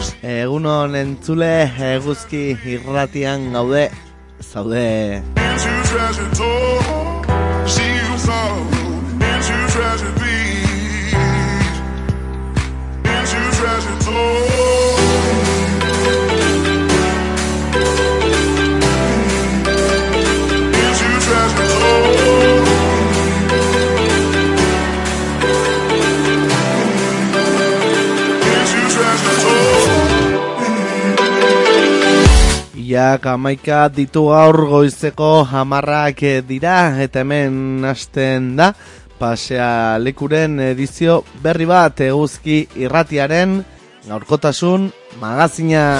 Egunon entzule, eguzki irratian gaude, zaude. Jak amaika ditu gaur goizeko 10 dira eta hemen hasten da Pasea Lekuren edizio berri bat eguzki irratiaren gaurkotasun magazina.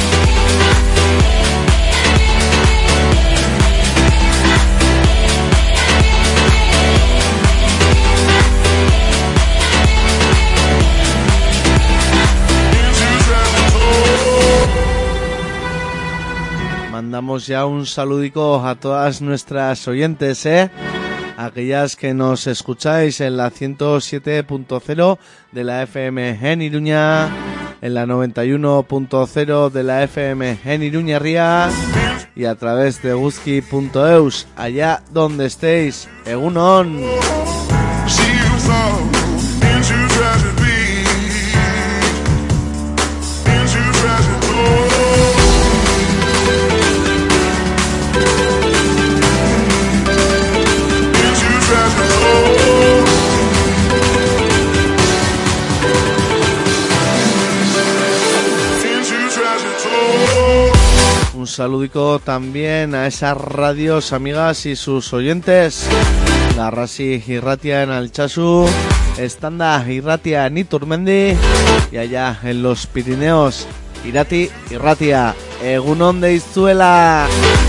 Mandamos ya un saludico a todas nuestras oyentes, aquellas que nos escucháis en la 107.0 de la FM en Iruña, en la 91.0 de la FM en Iruñerría y a través de eguzki.eus, allá donde estéis. Egunon. Un saludico también a esas radios amigas y sus oyentes. Garrasi Irratia en Altsasu, Estanda Irratia en Iturmendi y allá en los Pirineos, Irati Irratia. Egunon deizuela.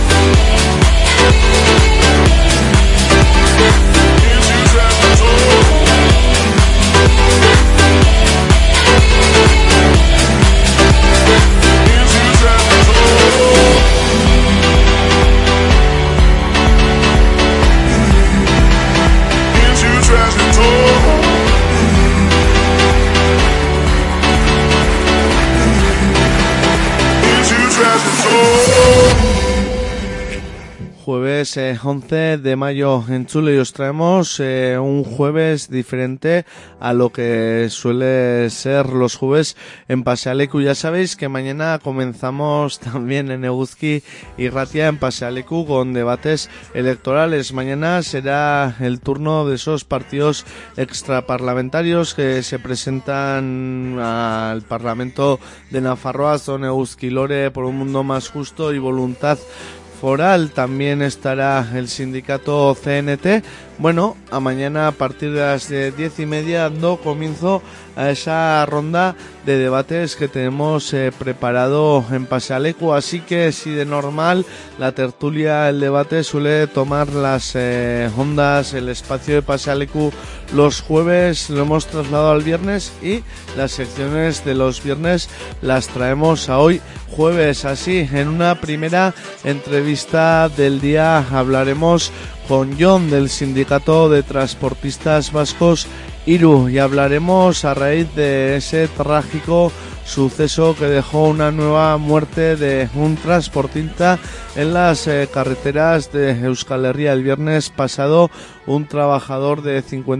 Jueves 11 de mayo en Chule y os traemos un jueves diferente a lo que suele ser los jueves en Pasea Leku. Ya sabéis que mañana comenzamos también en Eguzki Irratia en Pasea Leku con debates electorales. Mañana será el turno de esos partidos extraparlamentarios que se presentan al Parlamento de Nafarroa, son Eguzki Lore, Por un Mundo Más Justo y Voluntad Foral. También estará el sindicato CNT. Bueno, a mañana a partir de las 10:30 dando comienzo a esa ronda de debates que tenemos preparado en Pasea Leku. Así que si de normal la tertulia, el debate suele tomar las ondas, el espacio de Pasea Leku los jueves, lo hemos trasladado al viernes y las secciones de los viernes las traemos a hoy jueves. Así, en una primera entrevista del día hablaremos con Jon del Sindicato de Transportistas Vascos IRU y hablaremos a raíz de ese trágico suceso que dejó una nueva muerte de un transportista en las carreteras de Euskal Herria. El viernes pasado un trabajador de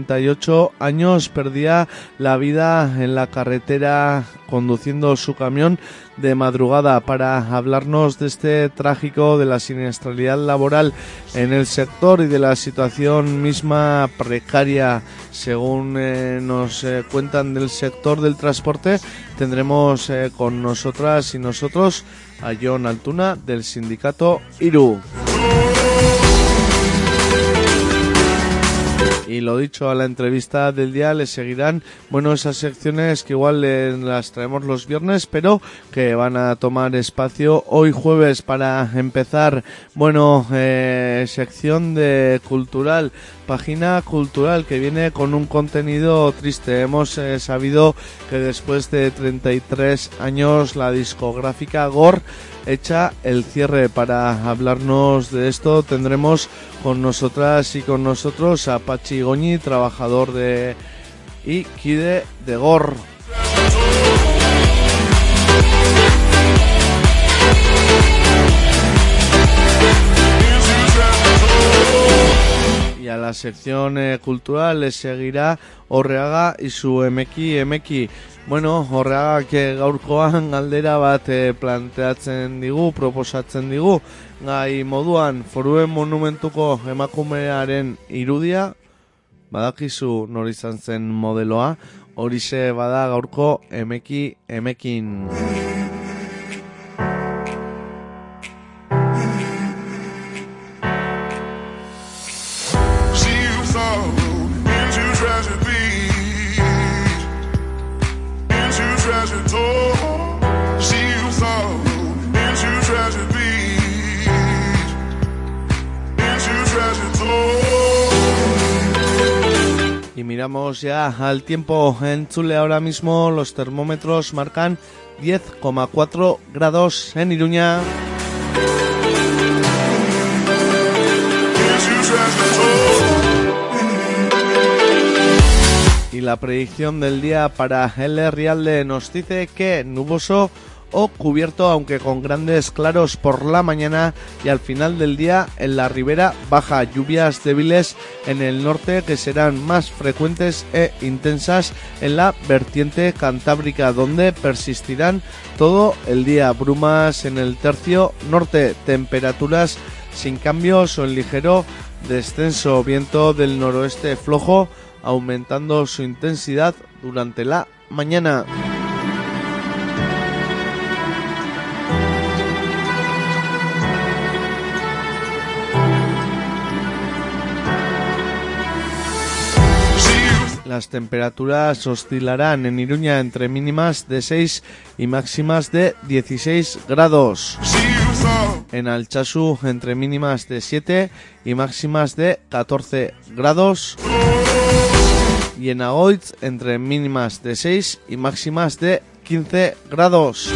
58 años perdía la vida en la carretera conduciendo su camión de madrugada. Para hablarnos de este trágico, de la siniestralidad laboral en el sector y de la situación misma precaria, según nos cuentan del sector del transporte, tendremos con nosotras y nosotros a Jon Altuna del sindicato IRU. Y lo dicho, a la entrevista del día le seguirán, bueno, esas secciones que igual las traemos los viernes, pero que van a tomar espacio hoy jueves. Para empezar, bueno, sección de cultural, página cultural que viene con un contenido triste. Hemos sabido que después de 33 años la discográfica Gor echa el cierre. Para hablarnos de esto tendremos con nosotras y con nosotros a Patxi Goñi, trabajador de Ikide de Gor. Y a la sección cultural le seguirá Orreaga y su emeki. Bueno, Orreaga que gaurkoan galdera bat planteatzen digu, proposatzen digu, gai moduan Foruen monumentuko emakumearen irudia, badakizu nor izan zen modeloa, horixe bada gaurko emekin. Y miramos ya al tiempo en Chule. Ahora mismo los termómetros marcan 10,4 grados en Iruña. Y la predicción del día para el Herrialde nos dice que nuboso o cubierto, aunque con grandes claros por la mañana, y al final del día en la ribera baja, lluvias débiles en el norte que serán más frecuentes e intensas en la vertiente cantábrica, donde persistirán todo el día, brumas en el tercio norte, temperaturas sin cambios o en ligero descenso, viento del noroeste flojo aumentando su intensidad durante la mañana. Las temperaturas oscilarán en Iruña entre mínimas de 6 y máximas de 16 grados. En Altsasu entre mínimas de 7 y máximas de 14 grados. Y en Agoitz entre mínimas de 6 y máximas de 15 grados.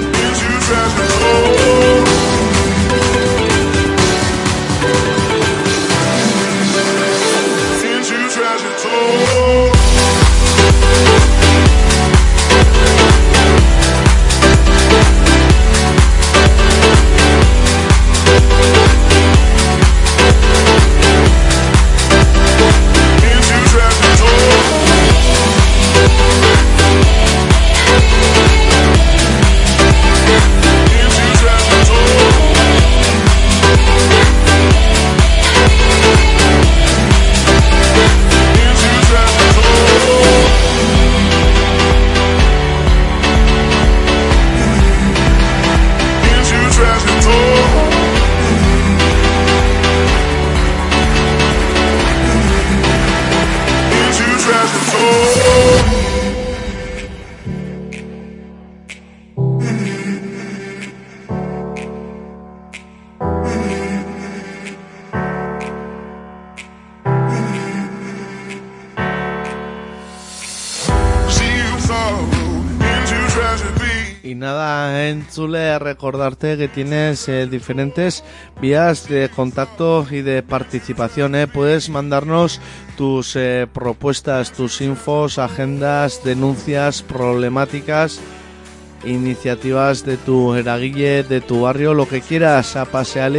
Y nada, Entzule, recordarte que tienes diferentes vías de contacto y de participación. Puedes mandarnos tus propuestas, tus infos, agendas, denuncias, problemáticas, iniciativas de tu eragile, de tu barrio, lo que quieras, a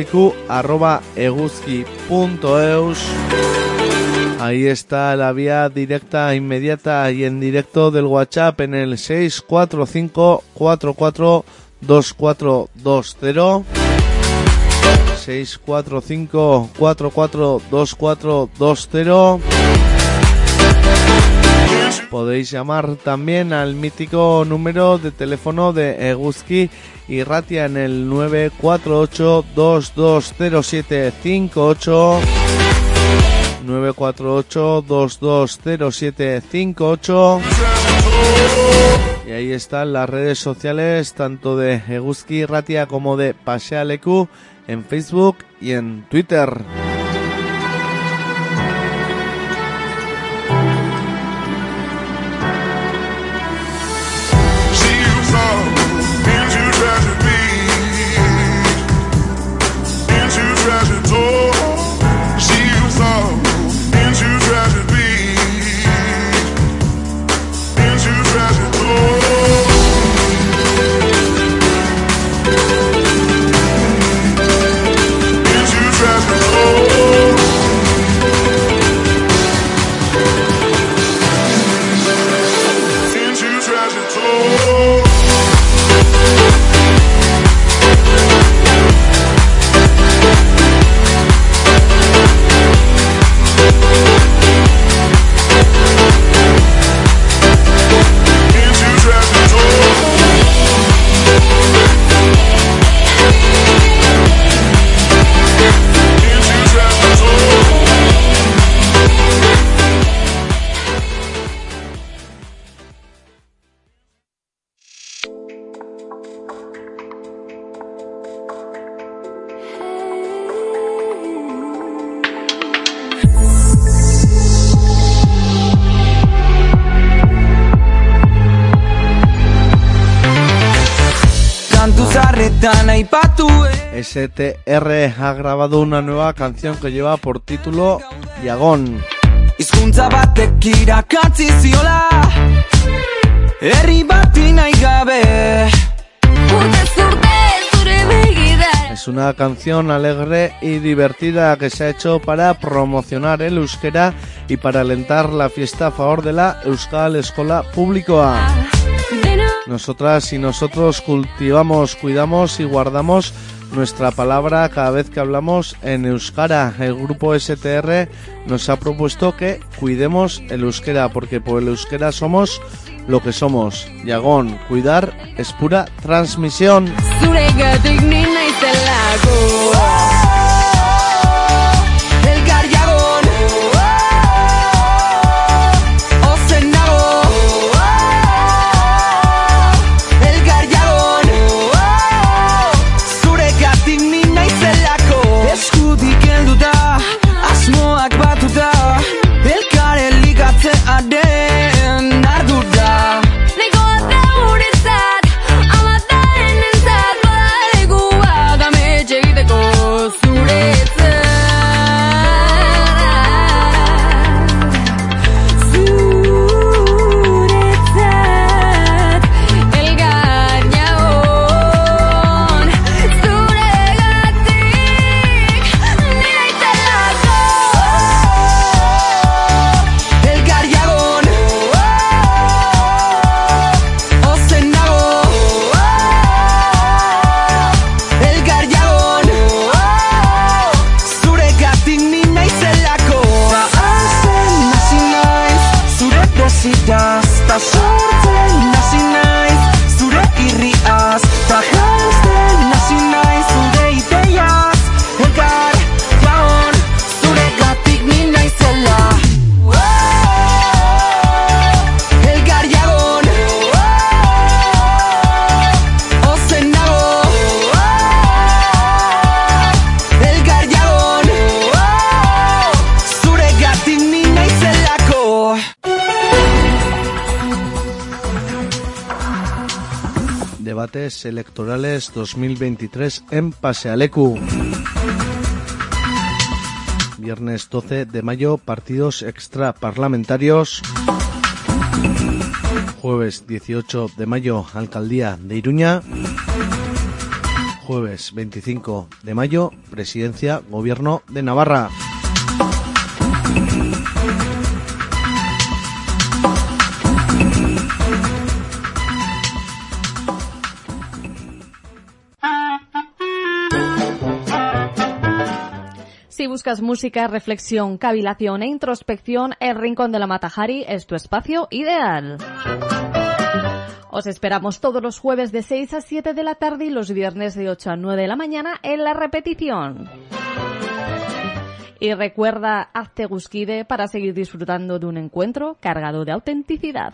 pasealeku@eguzki.eus. Ahí está la vía directa, inmediata y en directo del WhatsApp en el 645 44 2420. 645 44 2420. Podéis llamar también al mítico número de teléfono de Eguzki y Ratia en el 948 220758. 948 220758. Y ahí están las redes sociales tanto de Eguzki Ratia como de Pasealeku en Facebook y en Twitter. STR ha grabado una nueva canción que lleva por título Yagón. Hizkuntza batek irakatsi ziola herri bati nahi gabe. Es una canción alegre y divertida que se ha hecho para promocionar el euskera y para alentar la fiesta a favor de la Euskal Eskola Publikoa. Nosotras y nosotros cultivamos, cuidamos y guardamos nuestra palabra cada vez que hablamos en euskara. El grupo STR nos ha propuesto que cuidemos el euskera, porque por el euskera somos lo que somos. Yagón, cuidar es pura transmisión. Debates electorales 2023 en Pasealeku. Viernes 12 de mayo, partidos extraparlamentarios. Jueves 18 de mayo, Alcaldía de Iruña. Jueves 25 de mayo, Presidencia, Gobierno de Navarra. Si buscas música, reflexión, cavilación e introspección, el Rincón de la Matajari es tu espacio ideal. Os esperamos todos los jueves de 6 a 7 de la tarde y los viernes de 8 a 9 de la mañana en la repetición. Y recuerda, hazte gusquide para seguir disfrutando de un encuentro cargado de autenticidad.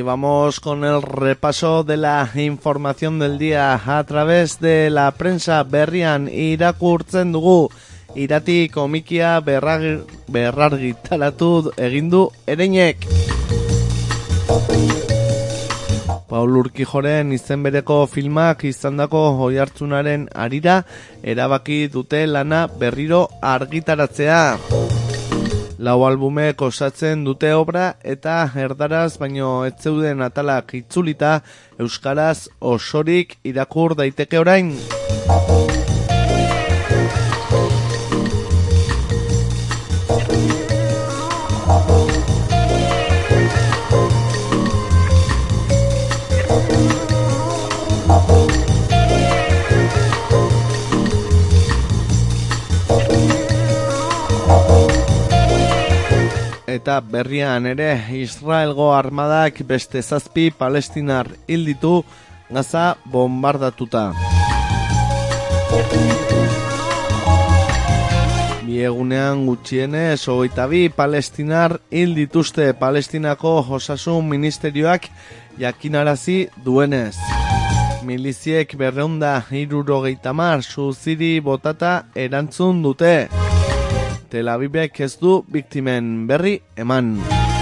Y vamos con el repaso de la información del día a través de la prensa. Berrian irakurtzen dugu, irati komikia berrargitaratu egin du Ereinek. Paul Urquijoren izen bereko filmak izandako oihartzunaren harira erabaki dute lana berriro argitaratzea. Lau albumek osatzen dute obra eta erdaraz baino ez zeuden atalak itzulita euskaraz osorik irakur daiteke orain. Eta berrian ere Israelgo armadak beste 7 palestinar hil ditu Gaza bombardatuta. Bi egunean gutxienez 22 palestinar hil dituzte Palestinako osasun ministerioak jakinarazi duenez. Miliziek 270 suziri botata erantzun dute. Tel Avivek ez du biktimen berri eman.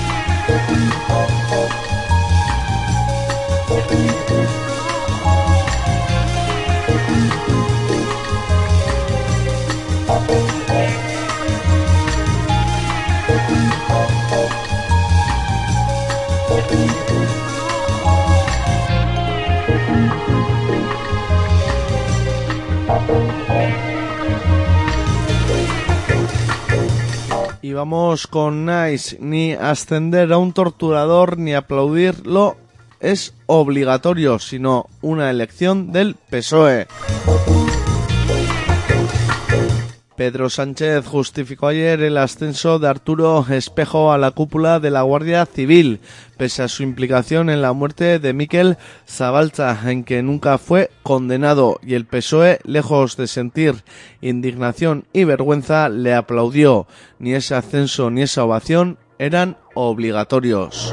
Y vamos con Nice. Ni ascender a un torturador ni aplaudirlo es obligatorio, sino una elección del PSOE. Pedro Sánchez justificó ayer el ascenso de Arturo Espejo a la cúpula de la Guardia Civil, pese a su implicación en la muerte de Mikel Zabalza, en que nunca fue condenado, y el PSOE, lejos de sentir indignación y vergüenza, le aplaudió. Ni ese ascenso ni esa ovación eran obligatorios.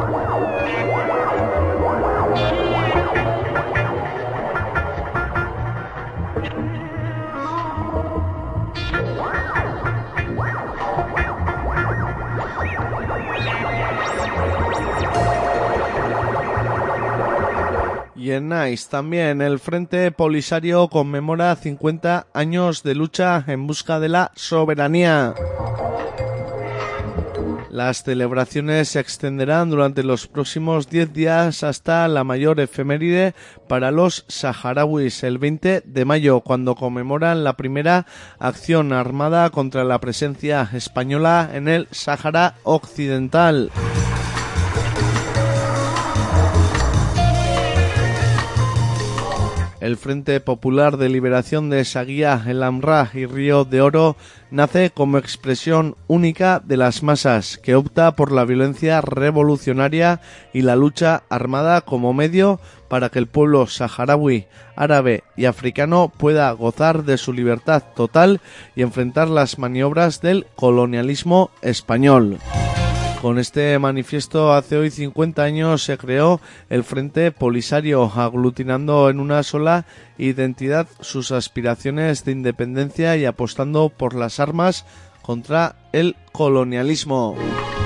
Y en Nice también el Frente Polisario conmemora 50 años de lucha en busca de la soberanía. Las celebraciones se extenderán durante los próximos 10 días hasta la mayor efeméride para los saharauis, el 20 de mayo, cuando conmemoran la primera acción armada contra la presencia española en el Sáhara Occidental. El Frente Popular de Liberación de Saguía, el Amrá y Río de Oro nace como expresión única de las masas, que opta por la violencia revolucionaria y la lucha armada como medio para que el pueblo saharaui, árabe y africano pueda gozar de su libertad total y enfrentar las maniobras del colonialismo español. Con este manifiesto hace hoy 50 años se creó el Frente Polisario, aglutinando en una sola identidad sus aspiraciones de independencia y apostando por las armas contra el colonialismo.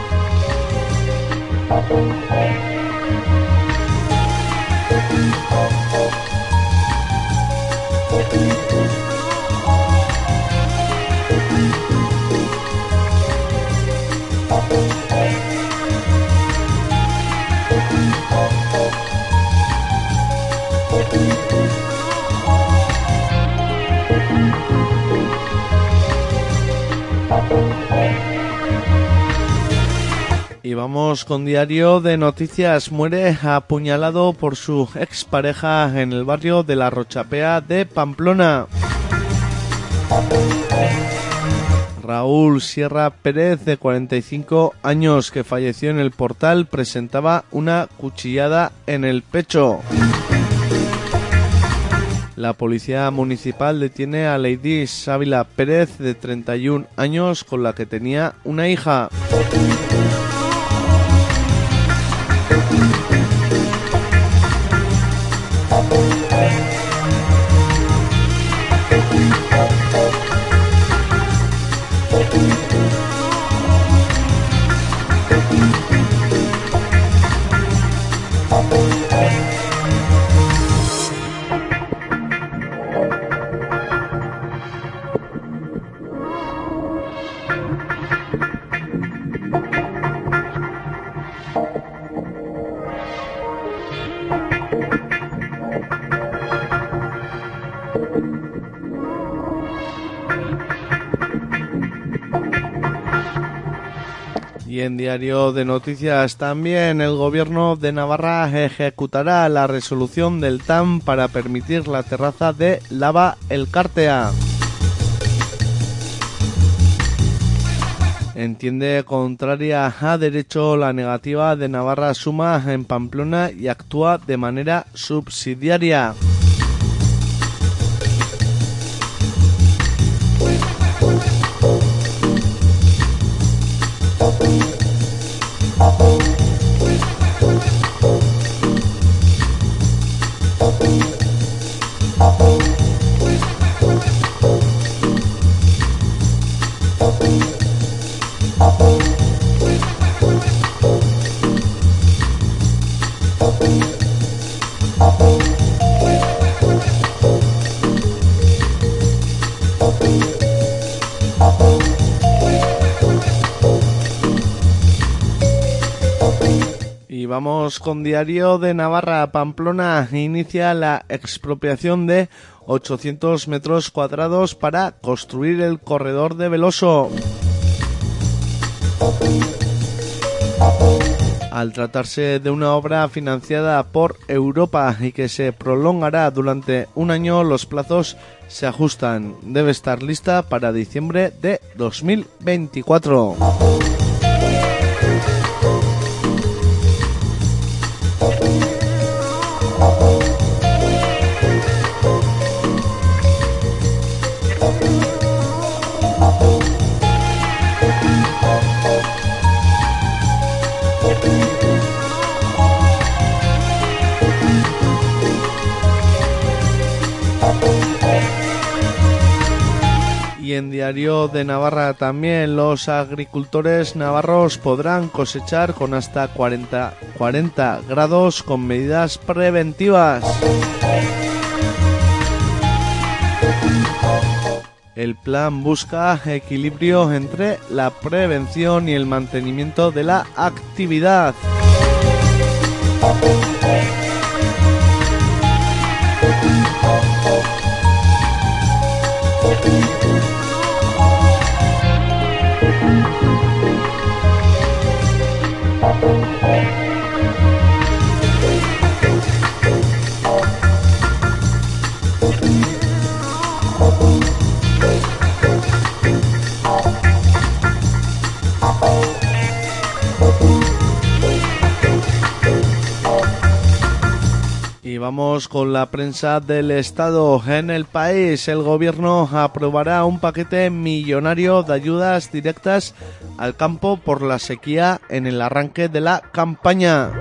Y vamos con diario de noticias. Muere apuñalado por su expareja en el barrio de La Rochapea de Pamplona. Raúl Sierra Pérez, de 45 años, que falleció en el Portal, presentaba una cuchillada en el pecho. La policía municipal detiene a Leidis Ávila Pérez, de 31 años, con la que tenía una hija. Y en Diario de Noticias también, el gobierno de Navarra ejecutará la resolución del TAM para permitir la terraza de Lava El Cártea. Entiende contraria a derecho la negativa de Navarra Suma en Pamplona y actúa de manera subsidiaria. Vamos con Diario de Navarra. Pamplona inicia la expropiación de 800 metros cuadrados para construir el corredor de Veloso. Al tratarse de una obra financiada por Europa y que se prolongará durante un año, los plazos se ajustan. Debe estar lista para diciembre de 2024. Y en Diario de Navarra también, los agricultores navarros podrán cosechar con hasta 40 grados con medidas preventivas. El plan busca equilibrio entre la prevención y el mantenimiento de la actividad. Y vamos con la prensa del Estado. En El País, el gobierno aprobará un paquete millonario de ayudas directas al campo por la sequía en el arranque de la campaña.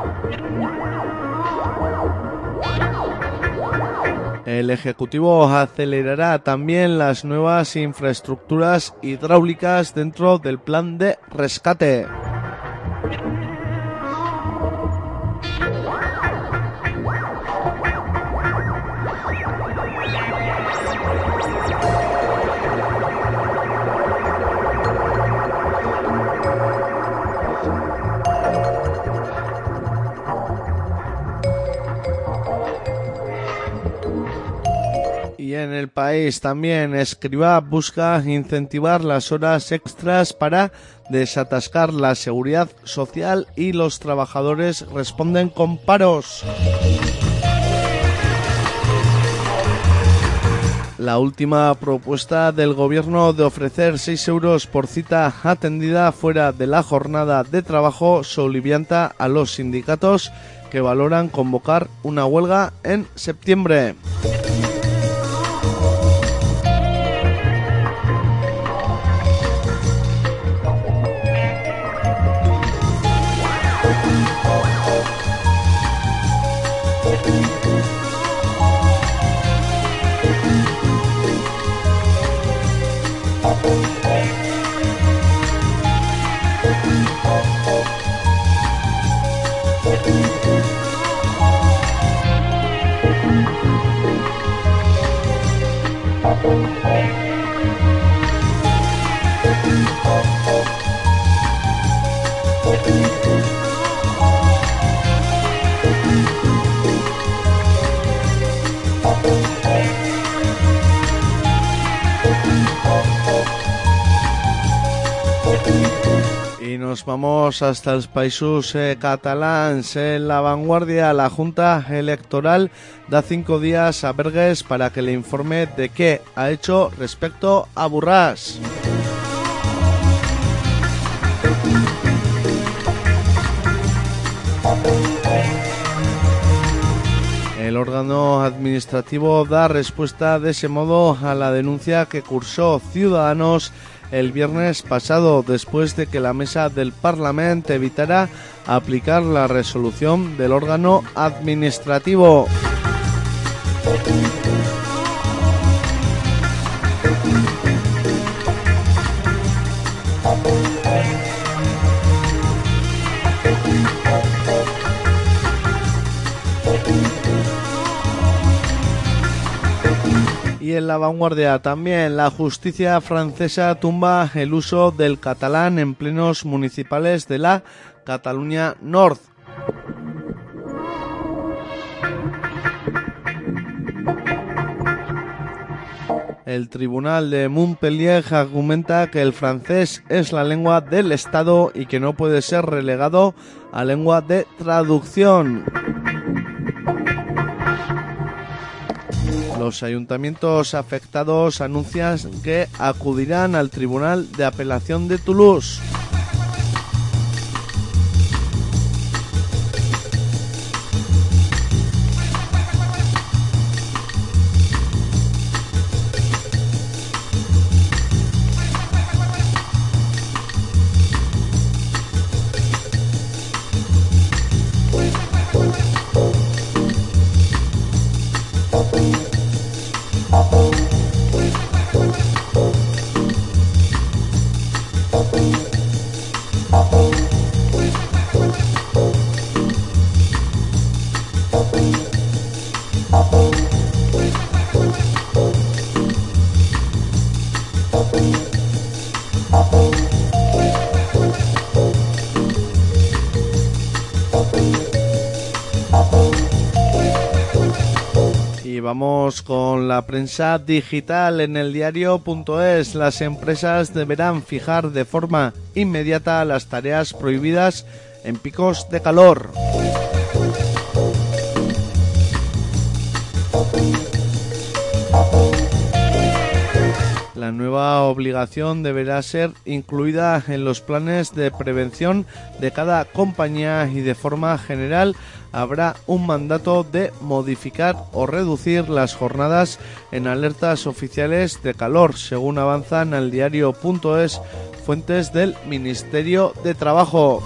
El Ejecutivo acelerará también las nuevas infraestructuras hidráulicas dentro del plan de rescate. Y en El País también, Escrivá busca incentivar las horas extras para desatascar la seguridad social y los trabajadores responden con paros. La última propuesta del gobierno de ofrecer 6 euros por cita atendida fuera de la jornada de trabajo solivianta a los sindicatos que valoran convocar una huelga en septiembre. Y nos vamos hasta els països catalans. En La Vanguardia, la Junta Electoral da 5 días a Bergues para que le informe de qué ha hecho respecto a Borràs. El órgano administrativo da respuesta de ese modo a la denuncia que cursó Ciudadanos el viernes pasado, después de que la mesa del Parlamento evitara aplicar la resolución del órgano administrativo. Y en La Vanguardia también, la justicia francesa tumba el uso del catalán en plenos municipales de la Cataluña North. El tribunal de Montpellier argumenta que el francés es la lengua del Estado y que no puede ser relegado a lengua de traducción. Los ayuntamientos afectados anuncian que acudirán al Tribunal de Apelación de Toulouse. Y vamos con la prensa digital. En el diario.es, las empresas deberán fijar de forma inmediata las tareas prohibidas en picos de calor. La nueva obligación deberá ser incluida en los planes de prevención de cada compañía y de forma general habrá un mandato de modificar o reducir las jornadas en alertas oficiales de calor, según avanzan al diario.es fuentes del Ministerio de Trabajo.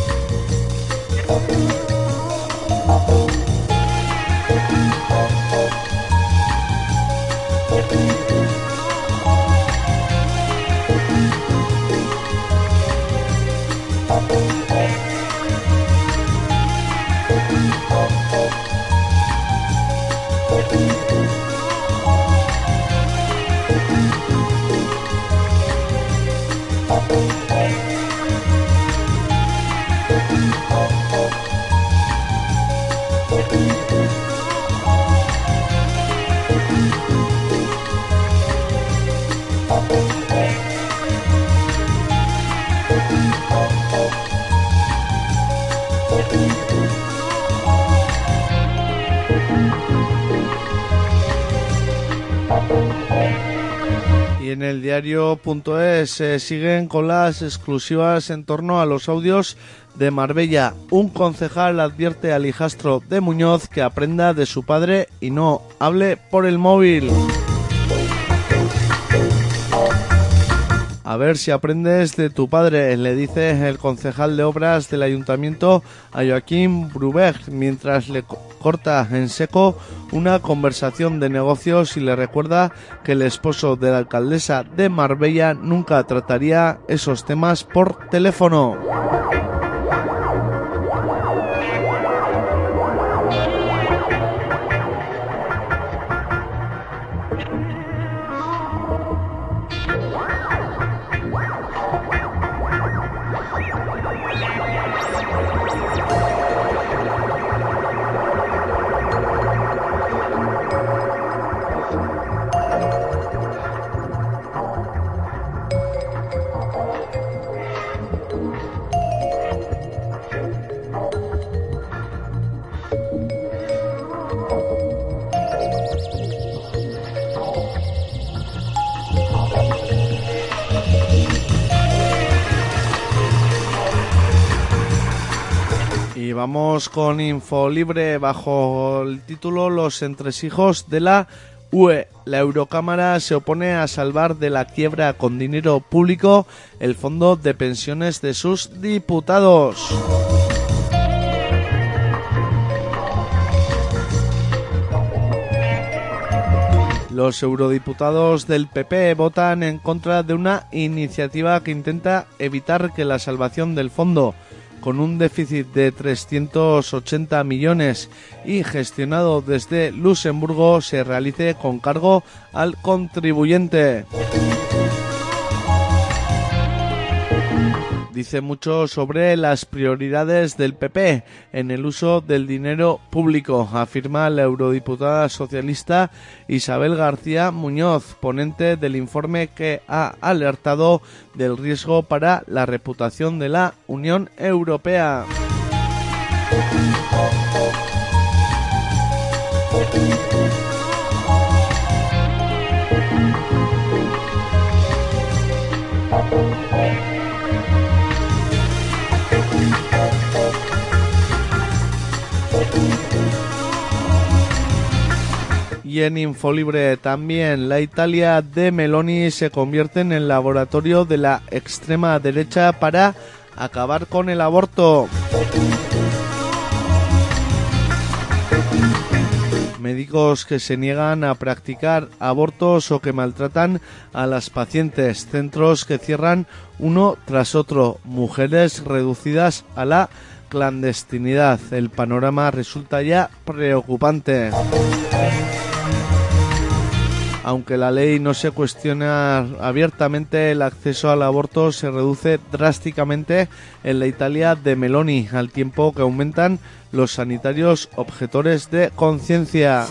Y en el diario.es siguen con las exclusivas en torno a los audios de Marbella. Un concejal advierte al hijastro de Muñoz que aprenda de su padre y no hable por el móvil. A ver si aprendes de tu padre, le dice el concejal de obras del ayuntamiento a Joaquín Bruberg mientras le corta en seco una conversación de negocios y le recuerda que el esposo de la alcaldesa de Marbella nunca trataría esos temas por teléfono. Y vamos con Infolibre bajo el título Los entresijos de la UE. La Eurocámara se opone a salvar de la quiebra con dinero público el fondo de pensiones de sus diputados. Los eurodiputados del PP votan en contra de una iniciativa que intenta evitar que la salvación del fondo, con un déficit de 380 millones y gestionado desde Luxemburgo, se realice con cargo al contribuyente. Dice mucho sobre las prioridades del PP en el uso del dinero público, afirma la eurodiputada socialista Isabel García Muñoz, ponente del informe que ha alertado del riesgo para la reputación de la Unión Europea. Y en Infolibre también, la Italia de Meloni se convierte en el laboratorio de la extrema derecha para acabar con el aborto. Médicos que se niegan a practicar abortos o que maltratan a las pacientes, centros que cierran uno tras otro, mujeres reducidas a la clandestinidad. El panorama resulta ya preocupante. Aunque la ley no se cuestiona abiertamente, el acceso al aborto se reduce drásticamente en la Italia de Meloni, al tiempo que aumentan los sanitarios objetores de conciencia.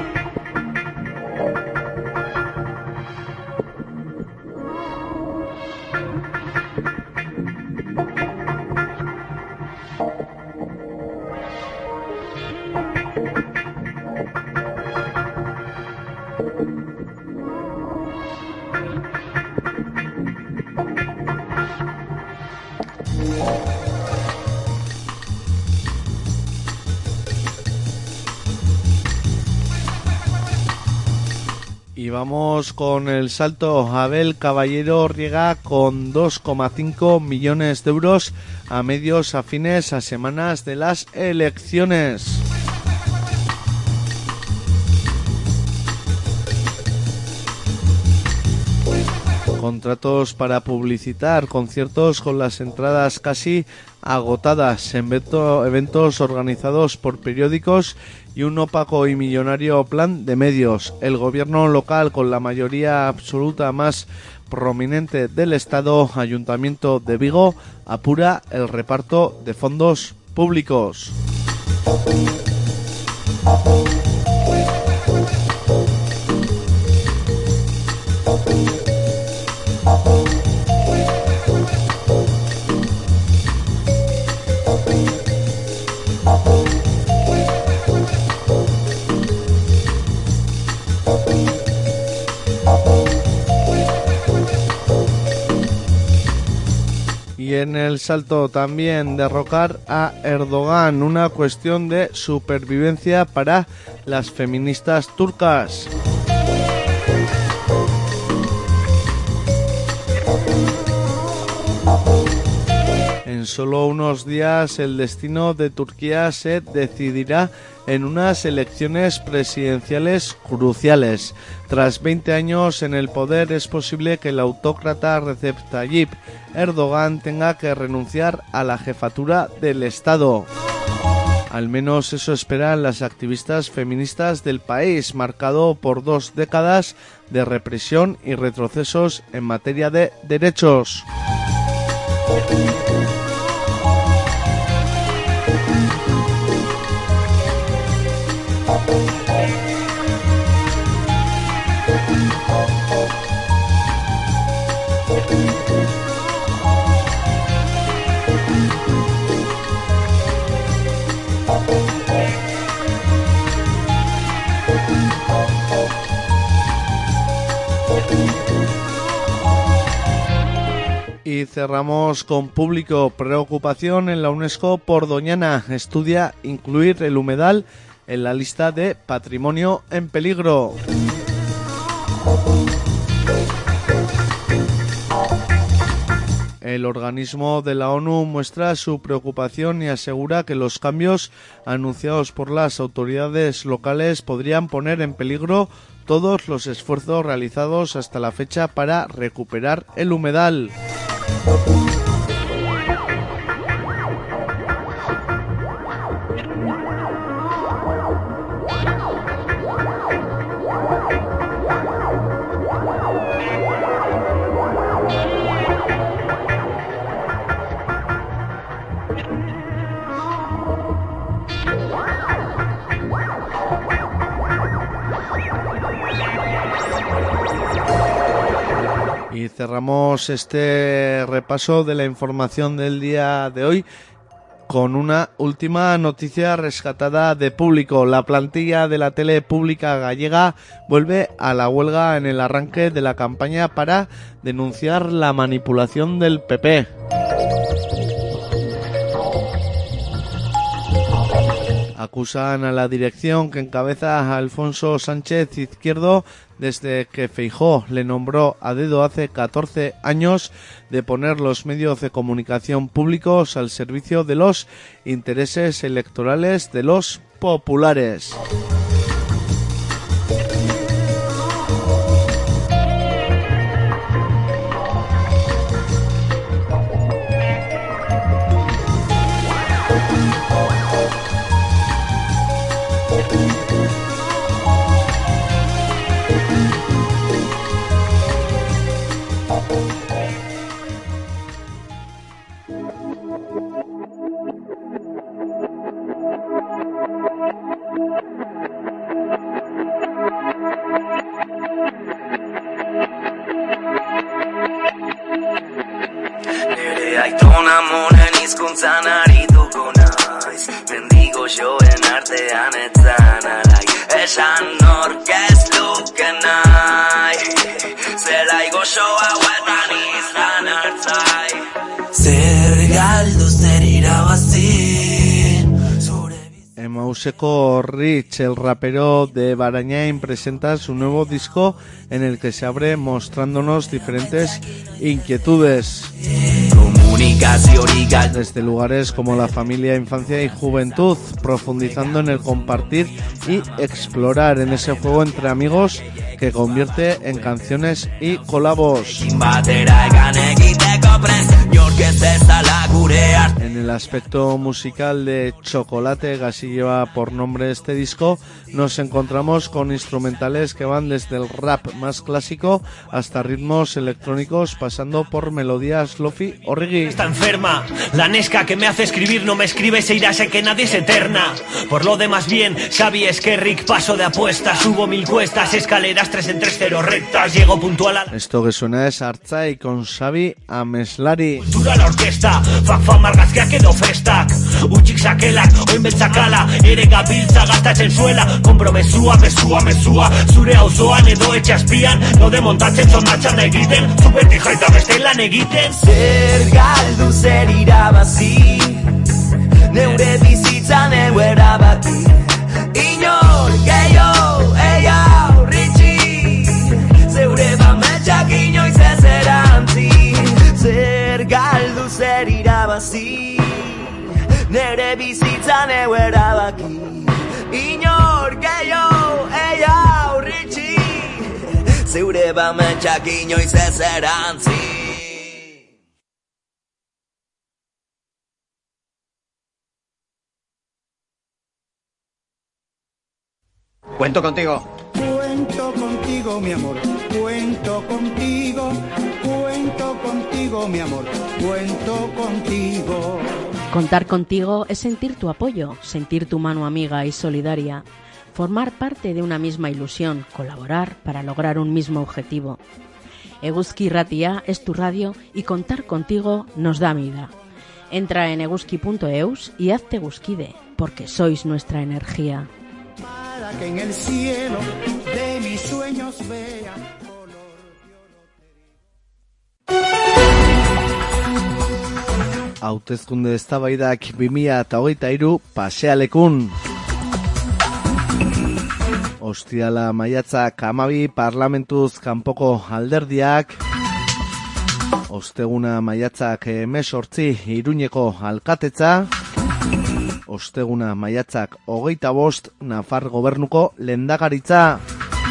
Y vamos con el salto. Abel Caballero riega con 2,5 millones de euros a medios afines a semanas de las elecciones. Contratos para publicitar conciertos con las entradas casi agotadas, eventos organizados por periódicos y un opaco y millonario plan de medios. El gobierno local, con la mayoría absoluta más prominente del Estado, Ayuntamiento de Vigo, apura el reparto de fondos públicos. Y en el salto también, derrocar a Erdogan, una cuestión de supervivencia para las feministas turcas. En solo unos días el destino de Turquía se decidirá en unas elecciones presidenciales cruciales. Tras 20 años en el poder es posible que el autócrata Recep Tayyip Erdogan tenga que renunciar a la jefatura del Estado. Al menos eso esperan las activistas feministas del país, marcado por 2 décadas de represión y retrocesos en materia de derechos. Y cerramos con público. Preocupación en la UNESCO por Doñana. Estudia incluir el humedal en la lista de patrimonio en peligro. El organismo de la ONU muestra su preocupación y asegura que los cambios anunciados por las autoridades locales podrían poner en peligro todos los esfuerzos realizados hasta la fecha para recuperar el humedal. Y cerramos este repaso de la información del día de hoy con una última noticia rescatada de Público. La plantilla de la tele pública gallega vuelve a la huelga en el arranque de la campaña para denunciar la manipulación del PP. Acusan a la dirección que encabeza a Alfonso Sánchez Izquierdo desde que Feijóo le nombró a dedo hace 14 años de poner los medios de comunicación públicos al servicio de los intereses electorales de los populares. Aitona moren hizkuntzan arituko naiz, mendigo joen artean etzan arai, esan nork ez luke nahi, zela igoso hauetan izan hartzai. Zer galdu zer irabazi. Emauseko Rich, el rapero de Barañain, presenta su nuevo disco en el que se abre mostrándonos diferentes inquietudes. Desde lugares como la familia, infancia y juventud, profundizando en el compartir y explorar en ese juego entre amigos que convierte en canciones y colabos. En el aspecto musical de Chocolate, que así lleva por nombre este disco, nos encontramos con instrumentales que van desde el rap más clásico hasta ritmos electrónicos, pasando por melodías lofi o reggae. Está enferma, la nesca que me hace escribir no me escribe, se irá, sé que nadie es eterna. Por lo demás bien, Xavi Esquerrik, paso de apuestas, subo 1000 cuestas, escaleras 3 en 3, 0 rectas, llego puntual a... Esto que suena es Artzai con Xavi Ameslari. Cultura la orquesta, fakfa margazkiak edo festak, utxik sakelak, oin beltzakala, ere gabiltza gastatzen zuela, kompromesua, mesua, zure auzoan edo etxe azpian, daude montatzen zonatxan egiten, zubeti jaita beste lan egiten. Zer galdu zer irabazi, neure bizitzan egu erabaki, inor gehiago, eiau, ritxi, zeure bametxak inoiz ez erantzi, zer galdu zer zer irabazi, nere bizitza neu erabaki. Inor gehiago eia aurritxi, zeure bametxak inoiz ez erantzi. Cuento contigo. Cuento contigo, mi amor. Cuento contigo. Cuento contigo, mi amor. Cuento contigo. Contar contigo es sentir tu apoyo, sentir tu mano amiga y solidaria, formar parte de una misma ilusión, colaborar para lograr un mismo objetivo. Eguzki Irratia es tu radio y contar contigo nos da vida. Entra en eguzki.eus y hazte eguzkide, porque sois nuestra energía. Para que en el cielo de mis sueños vea Hautezkunde eztabaidak 2023 pasealekun. Ostiala maiatzak 12 parlamentuz kanpoko alderdiak. Osteguna maiatzak 18 Iruñeko alkatetza. Osteguna maiatzak 25 Nafar gobernuko lehendakaritza.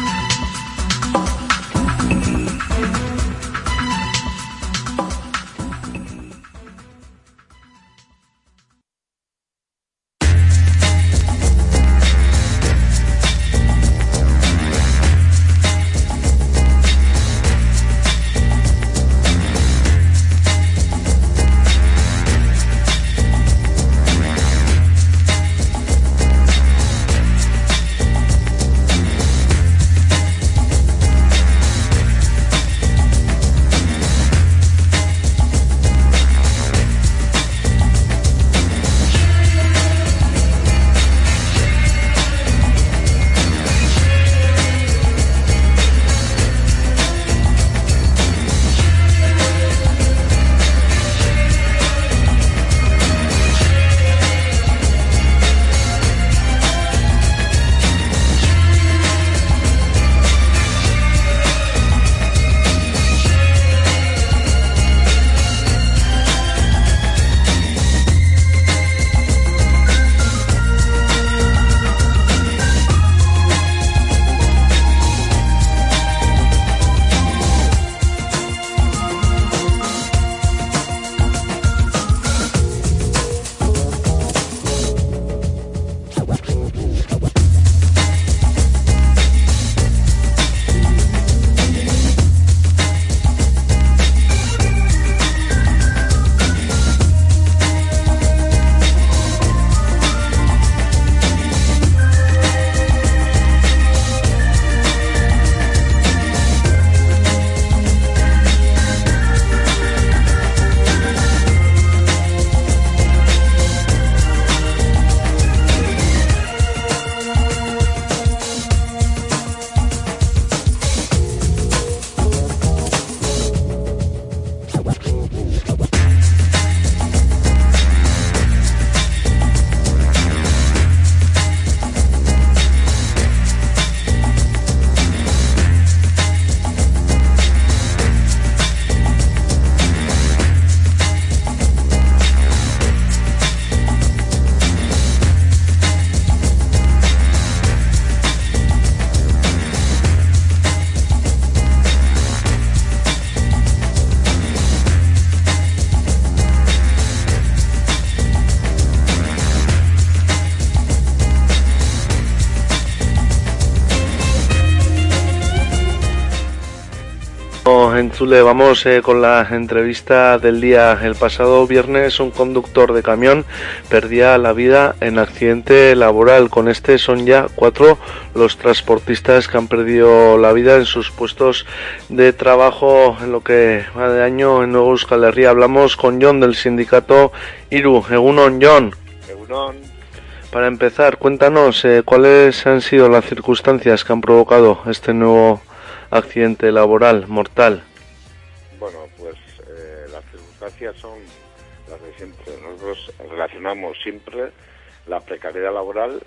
Entzule, vamos con la entrevista del día. El pasado viernes un conductor de camión perdía la vida en accidente laboral. Con este son ya 4 los transportistas que han perdido la vida en sus puestos de trabajo en lo que va de año en Nuevo Euskal Herria. Hablamos con Jon del sindicato IRU. Egunon, Jon. Egunon. Para empezar, cuéntanos cuáles han sido las circunstancias que han provocado este nuevo accidente laboral mortal. Bueno, pues las circunstancias son las de siempre. Nosotros relacionamos siempre la precariedad laboral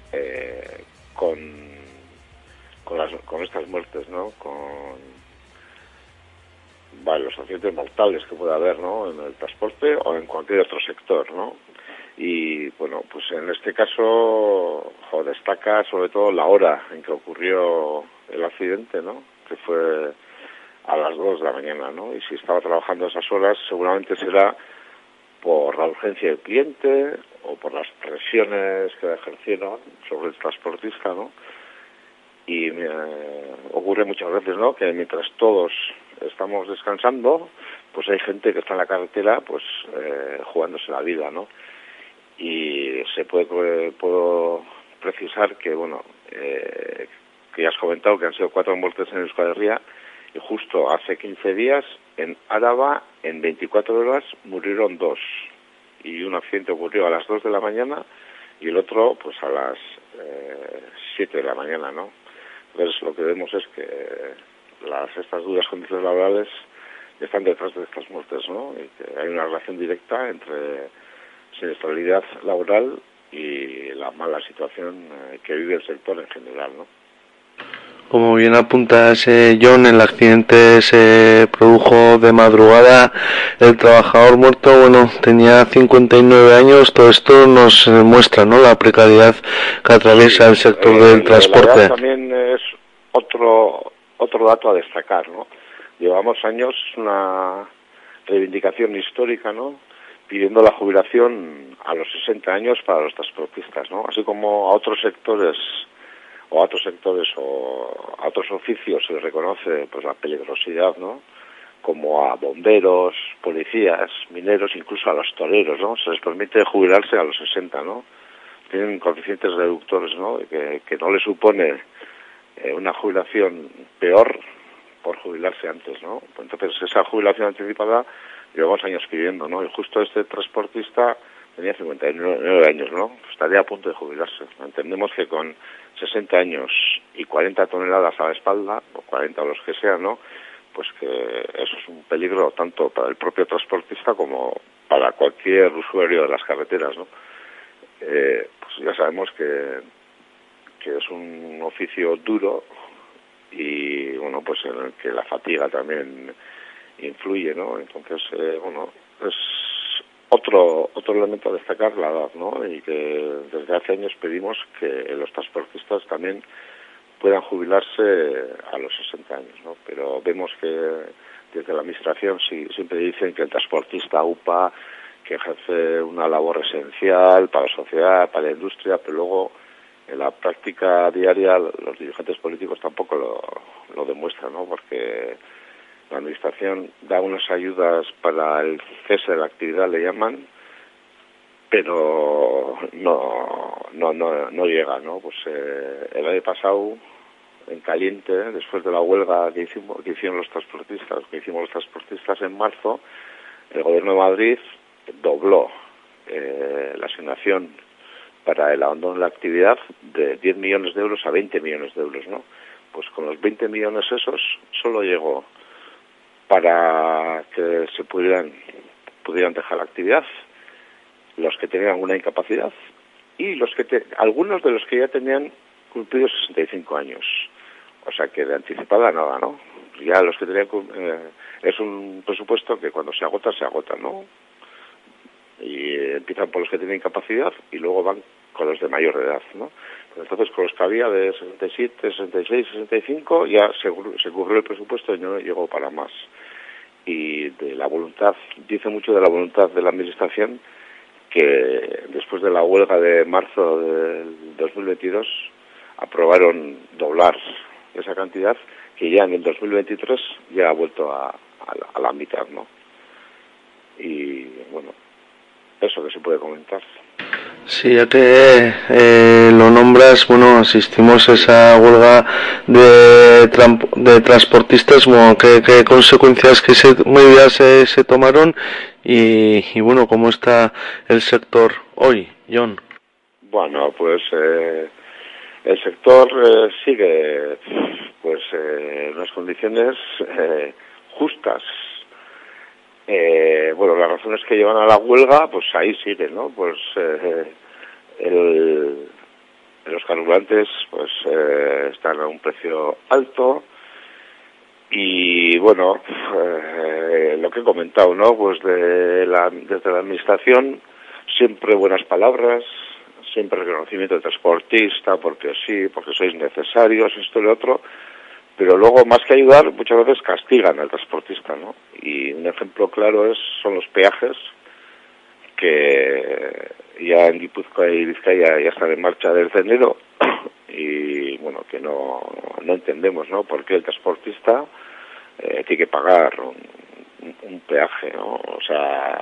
con estas muertes, ¿no? los accidentes mortales que pueda haber, ¿no? En el transporte o en cualquier otro sector, ¿no? Y bueno, pues en este caso destaca sobre todo la hora en que ocurrió el accidente, ¿no? Que fue a las 2 de la mañana, ¿no? Y si estaba trabajando esas horas, seguramente será por la urgencia del cliente o por las presiones que ejercieron sobre el transportista, ¿no? Y ocurre muchas veces, ¿no? Que mientras todos estamos descansando, pues hay gente que está en la carretera, pues jugándose la vida, ¿no? Y puedo precisar que, bueno, que ya has comentado que han sido 4 muertes en Euskal Herria, y justo hace 15 días en Áraba, en 24 horas, murieron 2. Y un accidente ocurrió a las 2 de la mañana y el otro, pues a las 7 de la mañana, ¿no? Entonces lo que vemos es que estas duras condiciones laborales están detrás de estas muertes, ¿no? Y que hay una relación directa entre siniestralidad laboral y la mala situación que vive el sector en general, ¿no? Como bien apuntas, John, el accidente se produjo de madrugada. El trabajador muerto, bueno, tenía 59 años. Todo esto nos muestra, ¿no?, la precariedad que atraviesa el sector del transporte. También es otro dato a destacar, ¿no? Llevamos años una reivindicación histórica, ¿no?, pidiendo la jubilación a los 60 años para los transportistas, ¿no? Así como a otros sectores o a otros oficios se les reconoce pues la peligrosidad, ¿no? Como a bomberos, policías, mineros, incluso a los toreros, ¿no? Se les permite jubilarse a los 60, ¿no? Tienen coeficientes reductores, ¿no? Que no les supone una jubilación peor por jubilarse antes, ¿no? Entonces esa jubilación anticipada llevamos años pidiendo, ¿no? Y justo este transportista tenía 59 años, ¿no? Estaría a punto de jubilarse. Entendemos que con 60 años y 40 toneladas a la espalda, o 40 o los que sean, ¿no?, pues que eso es un peligro tanto para el propio transportista como para cualquier usuario de las carreteras, ¿no? Pues ya sabemos que es un oficio duro y, bueno, pues en el que la fatiga también influye, ¿no? Entonces, bueno, es otro elemento a destacar, la edad, ¿no? Y que desde hace años pedimos que los transportistas también puedan jubilarse a los 60 años, ¿no? Pero vemos que desde la administración siempre dicen que el transportista UPA, que ejerce una labor esencial para la sociedad, para la industria, pero luego en la práctica diaria los dirigentes políticos tampoco lo demuestran, ¿no? Porque la administración da unas ayudas para el cese de la actividad, le llaman, pero no llega, ¿no? Pues el año pasado, en caliente, después de la huelga que hicimos los transportistas en marzo, el Gobierno de Madrid dobló la asignación para el abandono de la actividad de 10 millones de euros a 20 millones de euros, ¿no? Pues con los 20 millones esos solo llegó para que se pudieran dejar la actividad los que tenían alguna incapacidad y algunos de los que ya tenían cumplido 65 años. O sea que de anticipada nada, ¿no? Ya los que tenían es un presupuesto que cuando se agota, ¿no? Y empiezan por los que tienen incapacidad y luego van con los de mayor edad, ¿no? Entonces con los que había de 67, 66, 65 ya se cubrió el presupuesto y no llegó para más. Y de la voluntad, dice mucho de la voluntad de la administración, que después de la huelga de marzo del 2022 aprobaron doblar esa cantidad, que ya en el 2023 ya ha vuelto a la mitad, ¿no? Y bueno, eso que se puede comentar. Sí, ya que lo nombras, bueno, asistimos a esa huelga de transportistas, bueno, ¿qué consecuencias, qué medidas se tomaron y bueno, cómo está el sector hoy, John? Bueno, pues el sector sigue pues en unas condiciones justas. Bueno, las razones que llevan a la huelga, pues ahí siguen, ¿no? Pues los carburantes pues están a un precio alto, Y bueno, lo que he comentado, ¿no? Pues desde la administración siempre buenas palabras, siempre reconocimiento del transportista, porque sí, porque sois necesarios, esto y lo otro, pero luego más que ayudar muchas veces castigan al transportista, ¿no? Y un ejemplo claro son los peajes, que ya en Guipúzcoa y Vizcaya ya están en marcha desde enero y bueno, que no entendemos, ¿no? Por qué el transportista tiene que pagar un peaje, ¿no? O sea,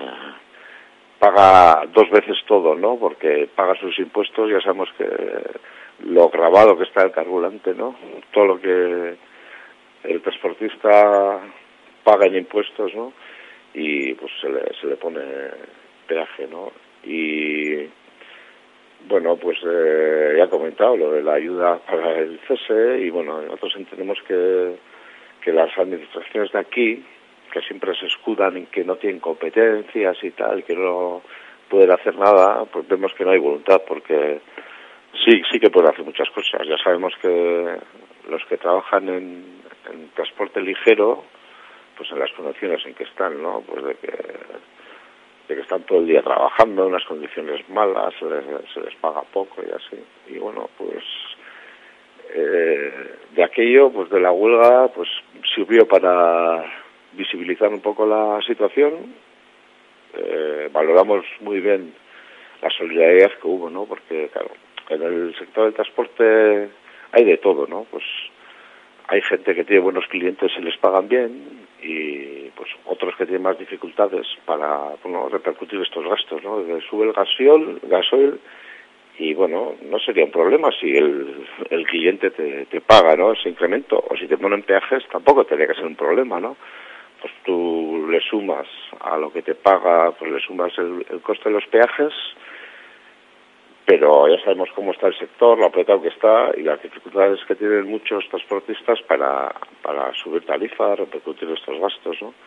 paga 2 veces todo, ¿no? Porque paga sus impuestos, ya sabemos que lo grabado que está el carburante, ¿no? Todo lo que el transportista paga en impuestos, ¿no? Y pues se le pone peaje, ¿no? Y bueno, pues ya he comentado lo de la ayuda para el cese y bueno, nosotros entendemos que las administraciones de aquí, que siempre se escudan en que no tienen competencias y tal, que no pueden hacer nada, pues vemos que no hay voluntad, porque sí que pueden hacer muchas cosas. Ya sabemos que los que trabajan en transporte ligero, pues en las condiciones en que están, ¿no? Pues de que están todo el día trabajando en unas condiciones malas, se les paga poco y así. Y bueno, pues de aquello, pues de la huelga, pues sirvió para visibilizar un poco la situación. Valoramos muy bien la solidaridad que hubo, ¿no? Porque claro, en el sector del transporte hay de todo, ¿no? Pues hay gente que tiene buenos clientes y les pagan bien y pues otros que tienen más dificultades para repercutir estos gastos, ¿no? Sube el gasoil y bueno, no sería un problema si el cliente te paga, ¿no? Ese incremento, o si te ponen peajes tampoco tendría que ser un problema, ¿no? Pues tú le sumas a lo que te paga, pues le sumas el coste de los peajes, pero ya sabemos cómo está el sector, lo apretado que está y las dificultades que tienen muchos transportistas para subir tarifas, repercutir estos gastos, ¿no?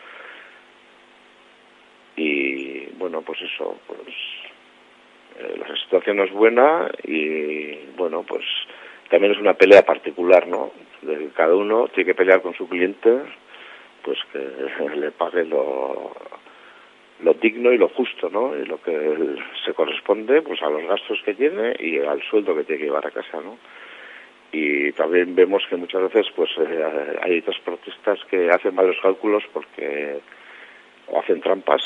Y bueno, pues eso, pues la situación no es buena y bueno, pues también es una pelea particular, ¿no? Cada uno tiene que pelear con su cliente, pues que le pague lo digno y lo justo, ¿no? Y lo que se corresponde pues a los gastos que tiene y al sueldo que tiene que llevar a casa, ¿no? Y también vemos que muchas veces pues hay transportistas que hacen malos cálculos porque o hacen trampas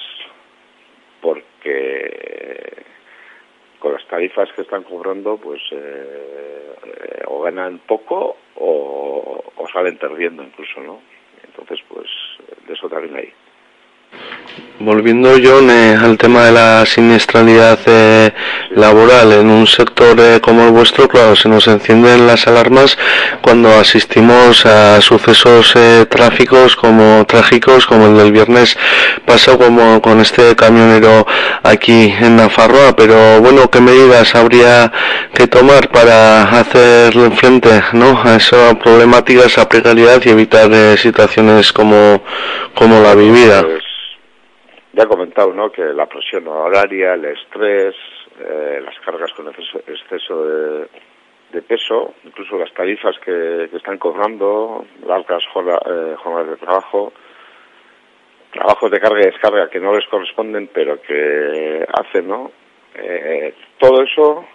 porque con las tarifas que están cobrando pues o ganan poco o salen perdiendo incluso, ¿no? Entonces pues de eso también hay. Volviendo, John, al tema de la siniestralidad laboral en un sector como el vuestro, claro, se nos encienden las alarmas cuando asistimos a sucesos trágicos como el del viernes pasado, como con este camionero aquí en Nafarroa. Pero bueno, ¿qué medidas habría que tomar para hacer frente, ¿no?, a esa problemática, esa precariedad y evitar situaciones como la vivida? Pues, ya he comentado, ¿no?, que la presión horaria, el estrés, las cargas con exceso de peso, incluso las tarifas que están cobrando, largas jornadas de trabajo, trabajos de carga y descarga que no les corresponden pero que hacen, ¿no? Todo eso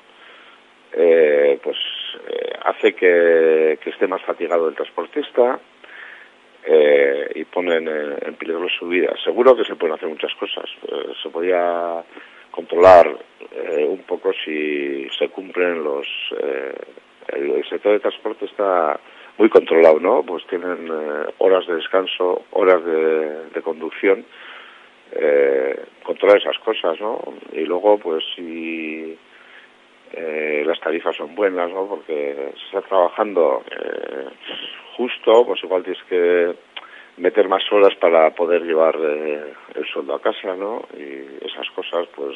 hace que esté más fatigado el transportista y ponen en peligro su vida. Seguro que se pueden hacer muchas cosas. Se podría controlar un poco si se cumplen el sector de transporte está muy controlado, ¿no? Pues tienen horas de descanso, horas de conducción, controlar esas cosas, ¿no? Y luego, pues si las tarifas son buenas, ¿no? Porque se está trabajando justo, pues igual tienes que meter más horas para poder llevar el sueldo a casa, ¿no? Y esas cosas, pues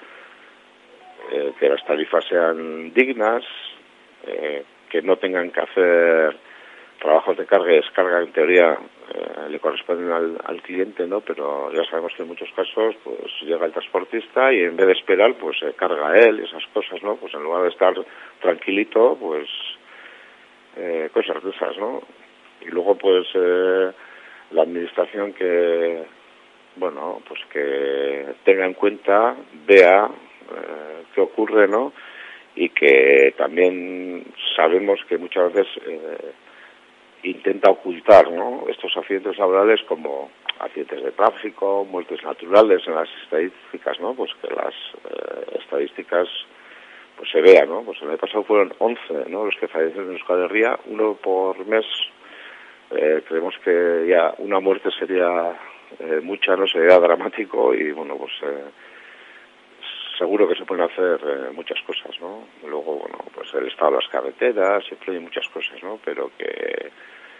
que las tarifas sean dignas, que no tengan que hacer trabajos de carga y descarga, en teoría le corresponden al cliente, ¿no? Pero ya sabemos que en muchos casos pues llega el transportista y en vez de esperar pues carga él y esas cosas, ¿no? Pues en lugar de estar tranquilito, pues cosas de esas, ¿no? Y luego, pues, la administración que, bueno, pues que tenga en cuenta, vea qué ocurre, ¿no? Y que también sabemos que muchas veces intenta ocultar, ¿no?, estos accidentes laborales como accidentes de tráfico, muertes naturales en las estadísticas, ¿no? Pues que las estadísticas pues se vean, ¿no? Pues el año pasado fueron 11, ¿no?, los que fallecieron en Euskal Herria, uno por mes. Creemos que ya una muerte sería mucha, no sería dramático, y bueno, pues seguro que se pueden hacer muchas cosas, ¿no? Luego, bueno, pues el estado de las carreteras, siempre hay muchas cosas, ¿no? Pero que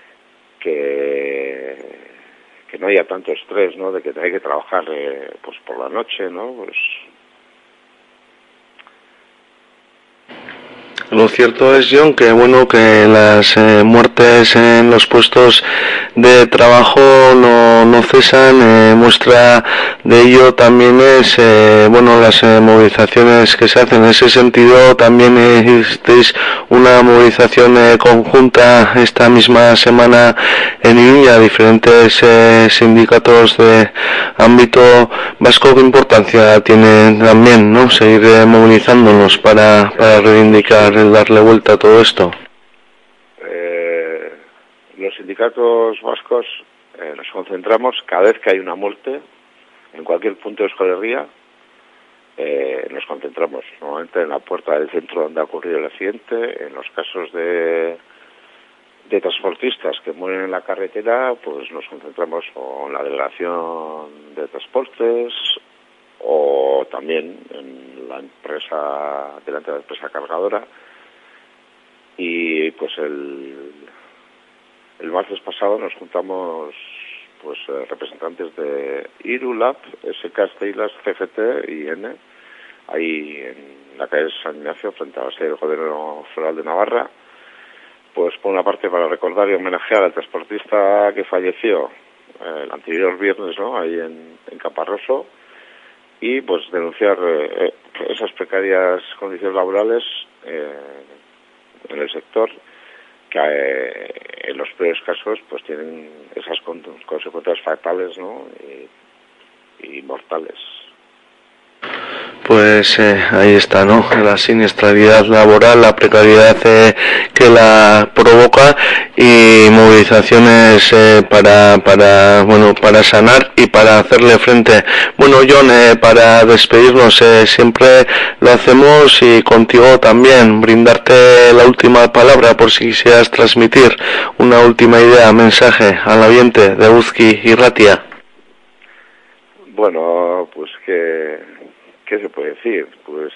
no haya tanto estrés, ¿no? De que hay que trabajar pues por la noche, ¿no? Pues lo cierto es, John, que bueno, que las muertes en los puestos de trabajo no cesan. Muestra de ello también es bueno, las movilizaciones que se hacen. En ese sentido también hicisteis una movilización conjunta esta misma semana en Iruña, diferentes sindicatos de ámbito vasco. ¿Qué importancia tiene también, no, seguir movilizándonos para reivindicar el darle vuelta a todo esto? Los sindicatos vascos nos concentramos cada vez que hay una muerte en cualquier punto de Euskal Herria. Nos concentramos normalmente en la puerta del centro donde ha ocurrido el accidente. En los casos de transportistas que mueren en la carretera, pues nos concentramos en la delegación de transportes, o también en la empresa, delante de la empresa cargadora. Y pues el martes pasado nos juntamos pues representantes de IRULAB, SK Steilas, CGT y N, ahí en la calle San Ignacio, frente a la sede del Gobierno Foral de Navarra, pues por una parte para recordar y homenajear al transportista que falleció el anterior viernes, ¿no?, ahí en Caparroso, y pues denunciar esas precarias condiciones laborales en el sector, que en los peores casos pues tienen esas consecuencias fatales, ¿no?, y mortales. Pues ahí está, ¿no?, la siniestralidad laboral, la precariedad que la provoca, y movilizaciones para sanar y para hacerle frente. Bueno, John, para despedirnos, siempre lo hacemos, y contigo también, brindarte la última palabra por si quisieras transmitir una última idea, mensaje al oyente de Eguzki Irratia. Bueno, pues ¿qué se puede decir? Pues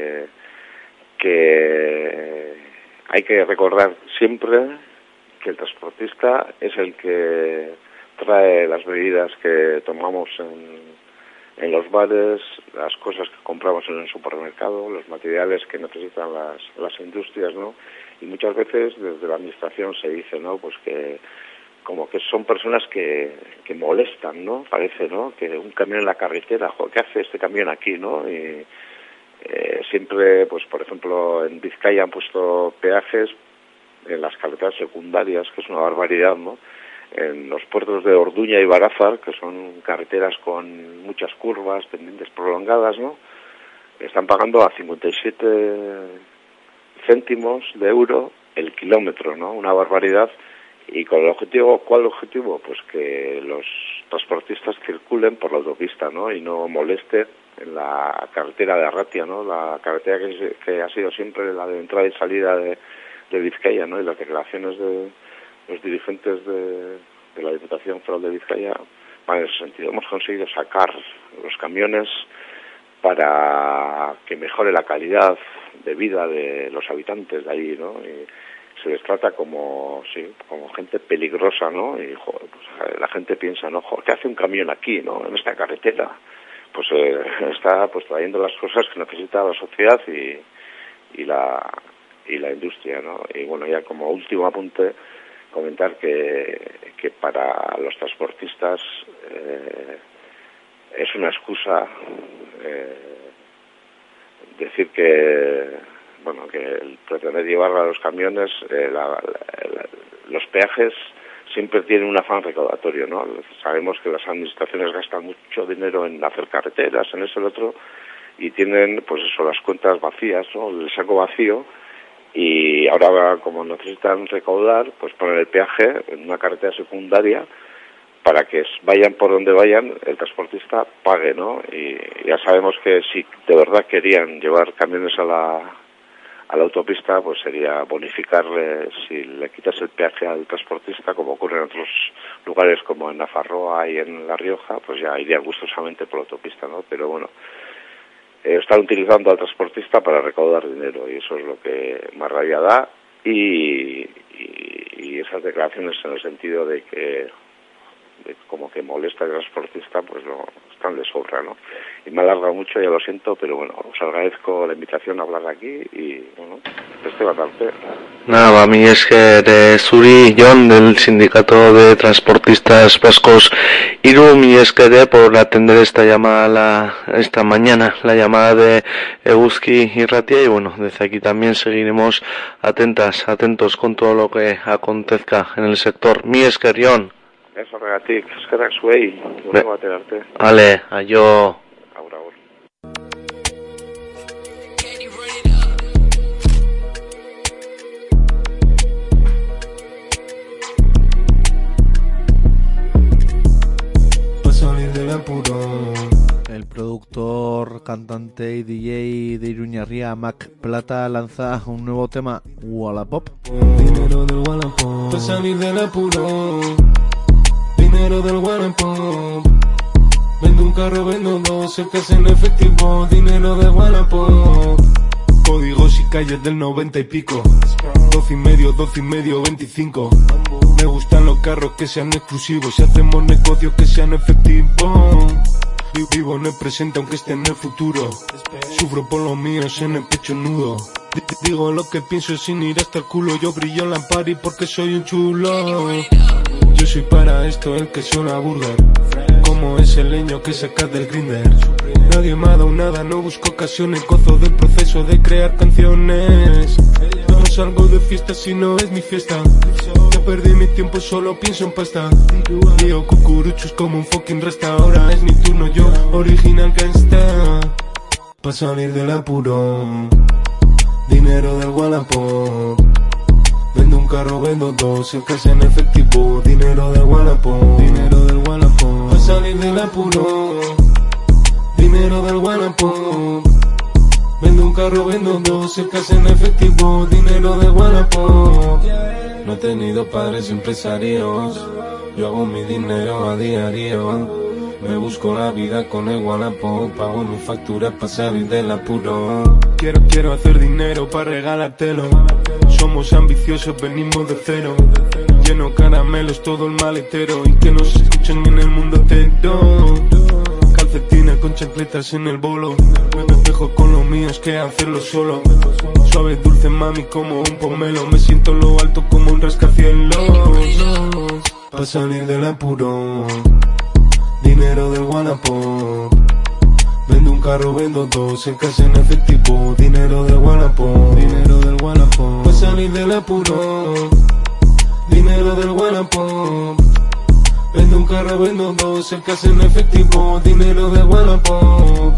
que hay que recordar siempre que el transportista es el que trae las bebidas que tomamos en los bares, las cosas que compramos en el supermercado, los materiales que necesitan las industrias, ¿no? Y muchas veces desde la administración se dice, ¿no?, pues que como que son personas que molestan, ¿no? Parece, ¿no?, que un camión en la carretera, joder, ¿qué hace este camión aquí, no? Y siempre, pues por ejemplo, en Vizcaya han puesto peajes en las carreteras secundarias, que es una barbaridad, ¿no? En los puertos de Orduña y Barázar, que son carreteras con muchas curvas, pendientes prolongadas, ¿no?, están pagando a 57 céntimos de euro el kilómetro, ¿no? Una barbaridad. Y con el objetivo, ¿cuál objetivo? Pues que los transportistas circulen por la autopista, ¿no?, y no moleste en la carretera de Arratia, ¿no?, la carretera que ha sido siempre la de entrada y salida de Vizcaya, ¿no?, y las declaraciones de los dirigentes de la Diputación Foral de Vizcaya van en ese sentido. Hemos conseguido sacar los camiones para que mejore la calidad de vida de los habitantes de ahí, ¿no?, y se les trata como gente peligrosa, ¿no? Y joder, pues la gente piensa, ¿no?, joder, ¿qué hace un camión aquí, no?, en esta carretera? Pues está pues trayendo las cosas que necesita la sociedad y la industria, ¿no? Y bueno, ya como último apunte, comentar que para los transportistas es una excusa decir que el pretender llevar a los camiones los peajes siempre tienen un afán recaudatorio, ¿no? Sabemos que las administraciones gastan mucho dinero en hacer carreteras, en eso y lo otro, y tienen, pues eso, las cuentas vacías, ¿no? El saco vacío, y ahora, como necesitan recaudar, pues ponen el peaje en una carretera secundaria para que vayan por donde vayan, el transportista pague, ¿no? Y ya sabemos que si de verdad querían llevar camiones a la autopista, pues sería bonificarle, si le quitas el peaje al transportista, como ocurre en otros lugares como en Nafarroa y en La Rioja, pues ya irían gustosamente por la autopista, ¿no? Pero bueno, están utilizando al transportista para recaudar dinero, y eso es lo que más rabia da, y esas declaraciones en el sentido de que como que molesta al transportista, pues no están de sobra, ¿no? Y me ha alargado mucho, ya lo siento, pero bueno, os agradezco la invitación a hablar aquí, y bueno, Esteban Arte. Nada, a mí es que Zuri Jon del Sindicato de Transportistas Vascos Iru, mi es que por atender esta llamada esta mañana, la llamada de Eguzki y Ratia, y bueno, desde aquí también seguiremos atentos con todo lo que acontezca en el sector. Mi es que Jon. Eso, regatik, eskerrak zuei, urrengo batera arte. Ale, aio. Agur, agur. El productor, cantante y DJ de Iruñarría, Mac Plata, lanza un nuevo tema, Wallapop. Dinero del Wallapop, para salir del apuro. Dinero del Wallapop. Vendo un carro, vendo dos, el que es en efectivo. Dinero del Wallapop. Códigos y calles del 90 y pico. 12 y medio, 25. Me gustan los carros que sean exclusivos. Y hacemos negocios que sean efectivos. Vivo en el presente aunque esté en el futuro. Sufro por los míos en el pecho nudo. Digo lo que pienso sin ir hasta el culo. Yo brillo en la party porque soy un chulo. Yo soy para esto el que suena burger, como ese leño que sacas del grinder. Nadie me ha dado nada, no busco ocasiones. Gozo del proceso de crear canciones. No salgo de fiesta si no es mi fiesta. Ya perdí mi tiempo, solo pienso en pasta. Lío cucuruchos como un fucking rasta. Ahora es mi turno, yo original gangsta. Pa' salir del apuro. Dinero del Wallapop. Vendo un carro, vendo dos, el que es en efectivo. Dinero del Wallapop. Dinero del Wallapop. Pa' salir del apuro. Dinero del Wallapop. Vendo un carro, vendo dos, el que es en efectivo. Dinero del Wallapop. No he tenido padres empresarios. Yo hago mi dinero a diario. Me busco la vida con el Wallapop. Pago mis facturas para salir del apuro. Quiero hacer dinero para regalártelo. Somos ambiciosos, venimos de cero. Lleno caramelos todo el maletero. Y que nos escuchen en el mundo entero. Calcetines con chancletas en el bolo. Me despejo con los míos que hacerlo solo. Suave, dulce, mami, como un pomelo. Me siento en lo alto como un rascacielos. Pa' salir del apuro. Dinero del Wallapop. Vendo un carro, vendo dos, el que es en efectivo. Dinero del Wallapop. Dinero del Wallapop. Pa' salir del apuro. Dinero del Wallapop. Vendo un carro, vendo dos, el que es en efectivo. Dinero del Wallapop.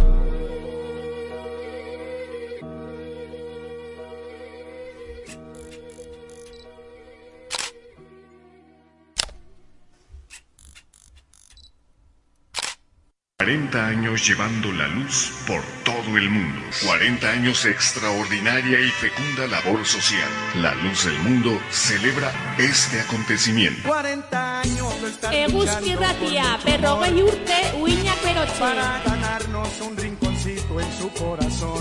Años llevando la luz por todo el mundo. 40 años de extraordinaria y fecunda labor social. La Luz del Mundo celebra este acontecimiento. 40 años de estar Eguzki Ratia, berrogei urte, uinak berotxe. para ganarnos un rinconcito en su corazón.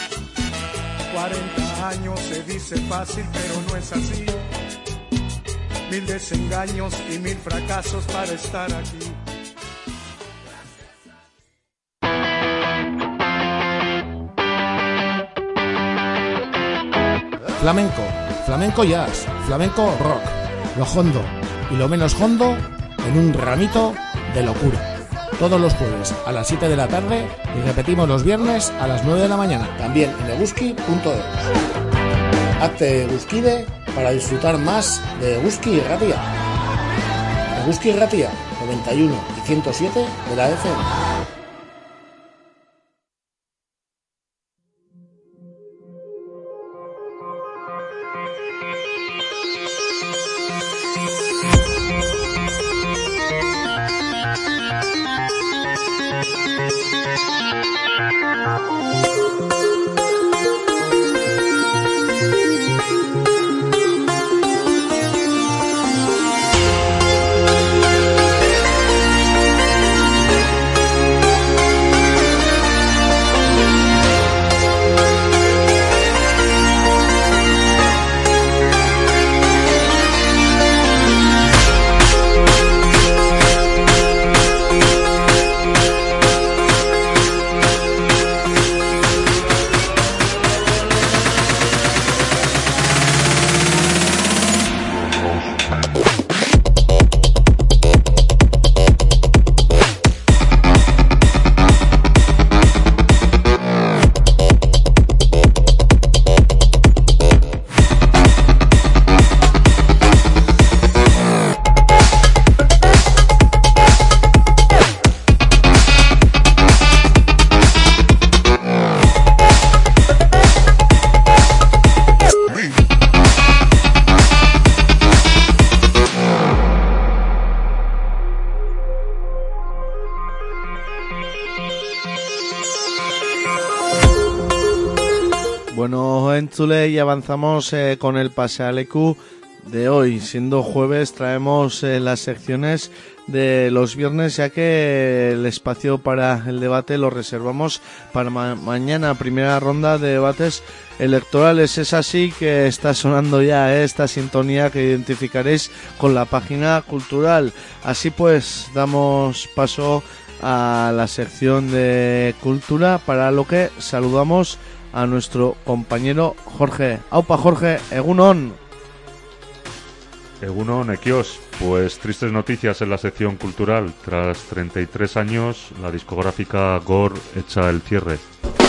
40 años se dice fácil, pero no es así. 1000 desengaños y 1000 fracasos para estar aquí. Flamenco, flamenco jazz, flamenco rock, lo hondo y lo menos hondo en un ramito de locura. Todos los jueves a las 7 de la tarde y repetimos los viernes a las 9 de la mañana, también en eguzki.eus. Hazte Eguzkide para disfrutar más de Eguzki y Ratia. Eguzki Ratia, 91 y 107 de la FM. Bueno, entzule, y avanzamos con el Pasealeku de hoy. Siendo jueves, traemos las secciones de los viernes, ya que el espacio para el debate lo reservamos para mañana, primera ronda de debates electorales. Es así que está sonando ya esta sintonía que identificaréis con la página cultural. Así pues, damos paso a la sección de cultura, para lo que saludamos a nuestro compañero Jorge. Aupa Jorge, Egunon. Egunon, Ekios. Pues tristes noticias en la sección cultural. Tras 33 años, la discográfica Gore echa el cierre.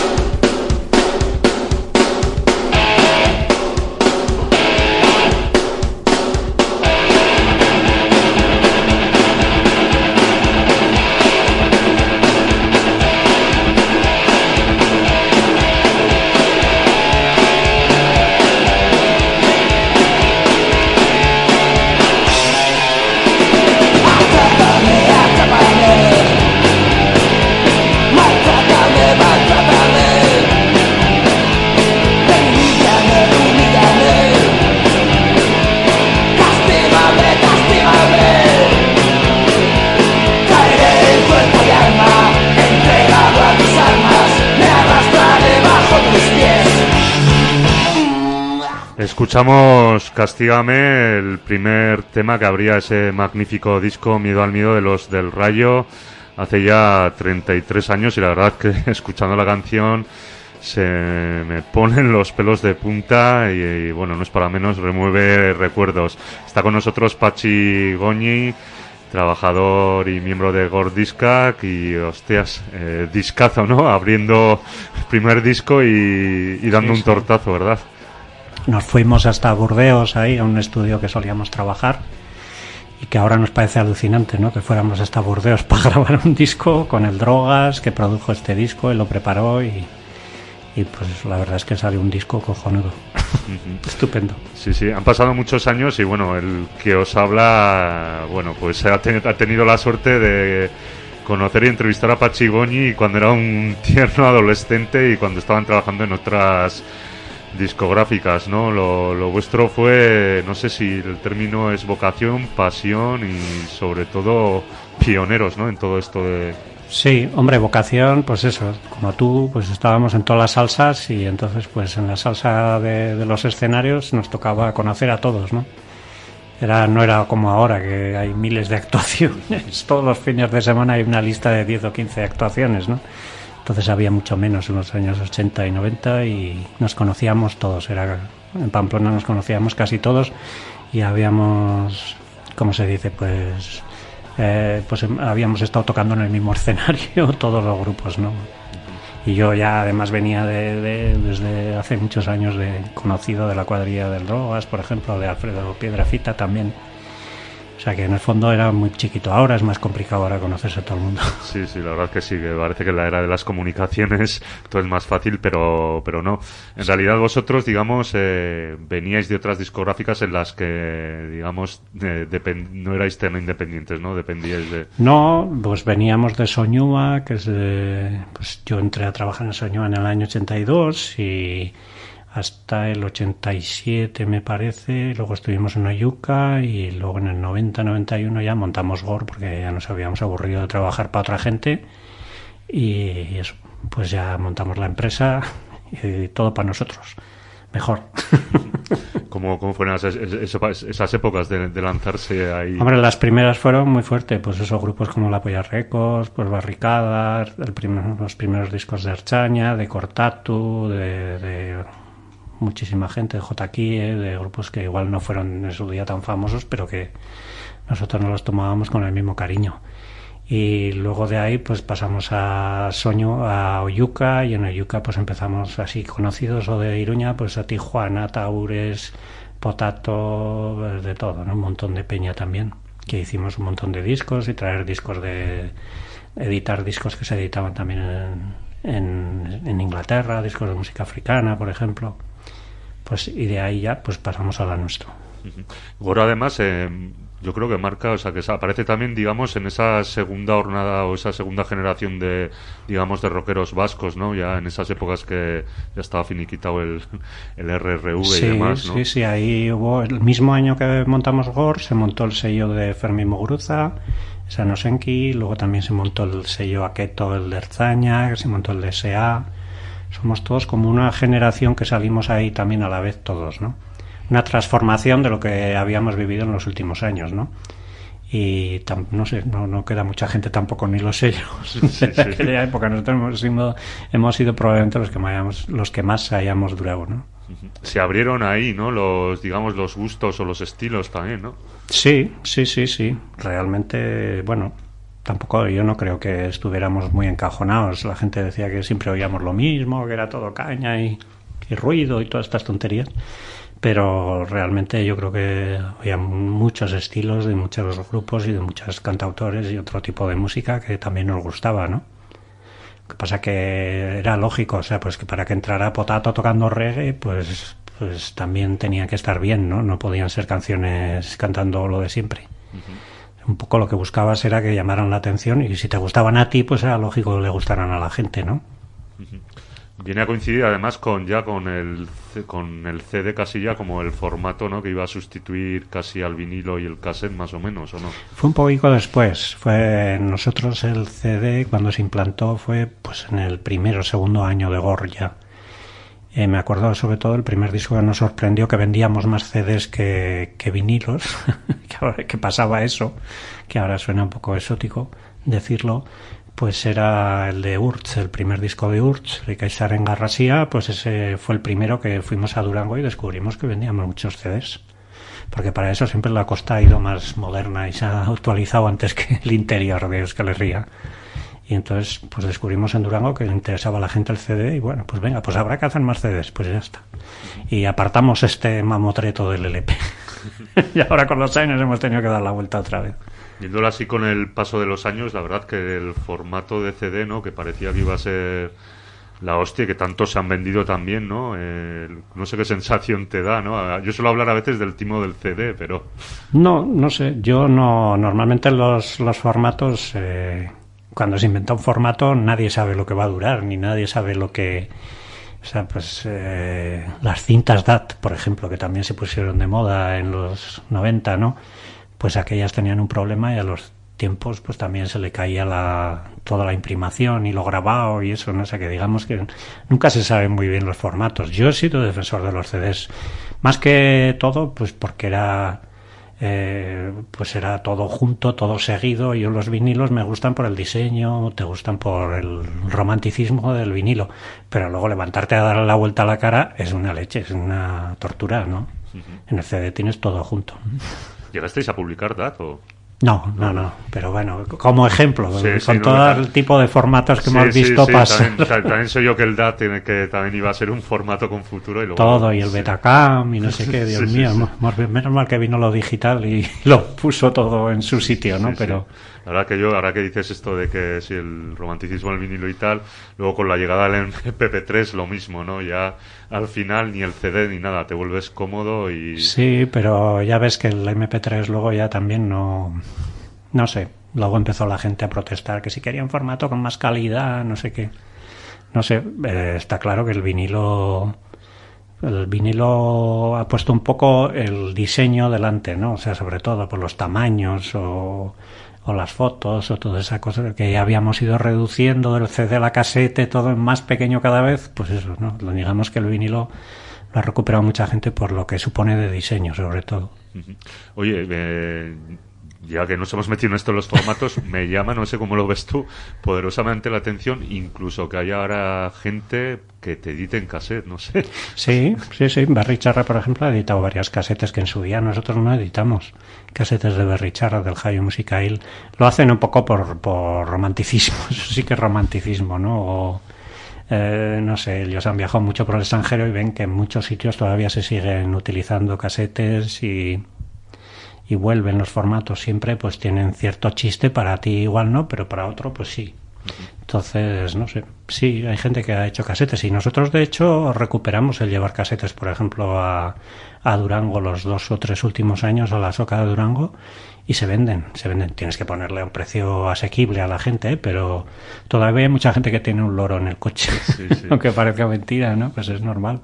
Escuchamos Castígame, el primer tema que abría ese magnífico disco Miedo al Miedo de los del Rayo, hace ya 33 años, y la verdad que escuchando la canción se me ponen los pelos de punta y bueno, no es para menos, remueve recuerdos. Está con nosotros Pachi Goñi, trabajador y miembro de Gore Discac, y hostias, discazo, ¿no? Abriendo el primer disco y dando un tortazo, ¿verdad? Nos fuimos hasta Burdeos, ahí a un estudio que solíamos trabajar, y que ahora nos parece alucinante, ¿no? Que fuéramos hasta Burdeos para grabar un disco con el Drogas, que produjo este disco, él lo preparó y pues la verdad es que salió un disco cojonudo. Estupendo. Sí, sí, han pasado muchos años y bueno, el que os habla, bueno, pues ha tenido la suerte de conocer y entrevistar a Pachi Goñi cuando era un tierno adolescente y cuando estaban trabajando en otras discográficas, ¿no? Lo vuestro fue, no sé si el término es vocación, pasión y sobre todo pioneros, ¿no? En todo esto de... Sí, hombre, vocación, pues eso, como tú, pues estábamos en todas las salsas y entonces pues en la salsa de los escenarios nos tocaba conocer a todos, ¿no? No era como ahora, que hay miles de actuaciones, todos los fines de semana hay una lista de 10 o 15 actuaciones, ¿no? Entonces había mucho menos en los años 80 y 90 y nos conocíamos todos. En Pamplona nos conocíamos casi todos y habíamos, ¿cómo se dice? Pues habíamos estado tocando en el mismo escenario todos los grupos, ¿no? Y yo ya además venía desde hace muchos años de conocido de la cuadrilla del Drogas, por ejemplo, de Alfredo Piedrafita también. O sea que en el fondo era muy chiquito. Ahora es más complicado ahora conocerse a todo el mundo. Sí, la verdad que sí, que parece que en la era de las comunicaciones todo es más fácil, pero no. En realidad vosotros, digamos, veníais de otras discográficas en las que, digamos, no erais tan independientes, ¿no? Dependíais de... No, pues veníamos de Soñúa, que es pues yo entré a trabajar en Soñúa en el año 82 y hasta el 87 me parece, luego estuvimos en Oyuca y luego en el 90-91 ya montamos GOR porque ya nos habíamos aburrido de trabajar para otra gente y eso, pues ya montamos la empresa y todo para nosotros, mejor. ¿Cómo fueron esas épocas de lanzarse ahí? Hombre, las primeras fueron muy fuertes, pues esos grupos como La Polla Records, pues Barricadas, los primeros discos de Erchaña, de Cortatu, de muchísima gente, de Jotaquie, de grupos que igual no fueron en su día tan famosos, pero que nosotros nos los tomábamos con el mismo cariño. Y luego de ahí pues pasamos a Oyuca, y en Oyuca pues empezamos así conocidos, o de Iruña pues a Tijuana, Taures, Potato, de todo, ¿no? Un montón de peña también, que hicimos un montón de discos y traer discos editar discos que se editaban también en Inglaterra, discos de música africana, por ejemplo. Pues y de ahí ya pues pasamos a la nuestra. Goro además yo creo que marca, o sea, que aparece también, digamos, en esa segunda hornada o esa segunda generación de, digamos, de rockeros vascos, ¿no? Ya en esas épocas que ya estaba finiquitado el RRV y demás, ¿no? Sí, ahí hubo, el mismo año que montamos GOR, se montó el sello de Fermín Muguruza, Sanosenki, luego también se montó el sello Aketo, el de Erzaña, se montó el de S.A. Somos todos como una generación que salimos ahí también a la vez todos, ¿no? Una transformación de lo que habíamos vivido en los últimos años, ¿no? Y no sé, no queda mucha gente tampoco ni los sellos de aquella época. Nosotros hemos sido probablemente los que más hayamos durado, ¿no? Se abrieron ahí, ¿no? Los gustos o los estilos también, ¿no? Sí. Realmente, bueno, tampoco yo no creo que estuviéramos muy encajonados. La gente decía que siempre oíamos lo mismo, que era todo caña y ruido y todas estas tonterías. Pero realmente yo creo que había muchos estilos de muchos grupos y de muchos cantautores y otro tipo de música que también nos gustaba, ¿no? Lo que pasa que era lógico, o sea, pues que para que entrara Potato tocando reggae, pues también tenía que estar bien, ¿no? No podían ser canciones cantando lo de siempre. Un poco lo que buscabas era que llamaran la atención, y si te gustaban a ti, pues era lógico que le gustaran a la gente, ¿no? Viene a coincidir además con el CD casi ya como el formato, ¿no? Que iba a sustituir casi al vinilo y el cassette, más o menos, ¿o no? Fue un poquito después. Fue nosotros el CD cuando se implantó fue pues en el primero o segundo año de GOR ya. Me acuerdo sobre todo el primer disco que nos sorprendió, que vendíamos más CDs que vinilos, que pasaba eso, que ahora suena un poco exótico decirlo. Pues era el de Urtz, el primer disco de Urtz, de Kaisar en Garrasía, pues ese fue el primero que fuimos a Durango y descubrimos que vendíamos muchos CDs. Porque para eso siempre la costa ha ido más moderna y se ha actualizado antes que el interior de Euskal Herria. Y entonces pues descubrimos en Durango que le interesaba a la gente el CD y bueno, pues venga, pues habrá que hacer más CDs, pues ya está. Y apartamos este mamotreto del LP. Y ahora con los años hemos tenido que dar la vuelta otra vez. Viéndolo así con el paso de los años, la verdad que el formato de CD, ¿no? Que parecía que iba a ser la hostia, que tanto se han vendido también, ¿no? No sé qué sensación te da, ¿no? Yo suelo hablar a veces del timo del CD, pero... No sé, yo no... Normalmente los formatos... cuando se inventa un formato nadie sabe lo que va a durar, ni nadie sabe lo que... O sea, pues las cintas DAT, por ejemplo, que también se pusieron de moda en los 90, ¿no? Pues aquellas tenían un problema y a los tiempos pues también se le caía toda la imprimación y lo grabado y eso, ¿no? O sea, que digamos que nunca se saben muy bien los formatos. Yo he sido defensor de los CDs, más que todo, pues porque era todo junto, todo seguido. Yo los vinilos me gustan por el diseño, te gustan por el romanticismo del vinilo, pero luego levantarte a darle la vuelta a la cara es una leche, es una tortura, ¿no? En el CD tienes todo junto. ¿Llegasteis a publicar DAT o...? No, pero bueno, como ejemplo, con todo el tipo de formatos que hemos visto sí, pasar. También soy yo que el DAT tiene que también iba a ser un formato con futuro y luego todo, y el Betacam y no sé qué, Dios mío, menos mal que vino lo digital y lo puso todo en su sitio, ¿no? Pero la verdad que ahora que dices esto de que si el romanticismo del vinilo y tal, luego con la llegada del MP3 lo mismo, ¿no? Ya al final ni el CD ni nada, te vuelves cómodo y... Sí, pero ya ves que el MP3 luego ya también no sé, luego empezó la gente a protestar que si querían formato con más calidad, no sé qué. No sé, está claro que el vinilo ha puesto un poco el diseño delante, ¿no? O sea, sobre todo por los tamaños o las fotos o toda esa cosa que ya habíamos ido reduciendo del CD a la casete, todo más pequeño cada vez, pues eso, ¿no? Digamos que el vinilo lo ha recuperado mucha gente por lo que supone de diseño, sobre todo. Oye, ya que nos hemos metido en esto de los formatos, me llama, no sé cómo lo ves tú, poderosamente la atención, incluso que haya ahora gente que te edite en cassette, no sé. Sí, Berry Charra, por ejemplo, ha editado varias casetes que en su día nosotros no editamos. Casetes de Berry Charra, del Jaio Musicail. Lo hacen un poco por romanticismo, eso sí que es romanticismo, ¿no? O, no sé, ellos han viajado mucho por el extranjero y ven que en muchos sitios todavía se siguen utilizando casetes y vuelven los formatos, siempre pues tienen cierto chiste, para ti igual no, pero para otro pues sí. Entonces, no sé, sí, hay gente que ha hecho casetes y nosotros de hecho recuperamos el llevar casetes, por ejemplo, a Durango los 2 o 3 últimos años, a la Soca de Durango, y se venden. Tienes que ponerle un precio asequible a la gente, pero todavía hay mucha gente que tiene un loro en el coche, aunque parezca mentira, ¿no? Pues es normal.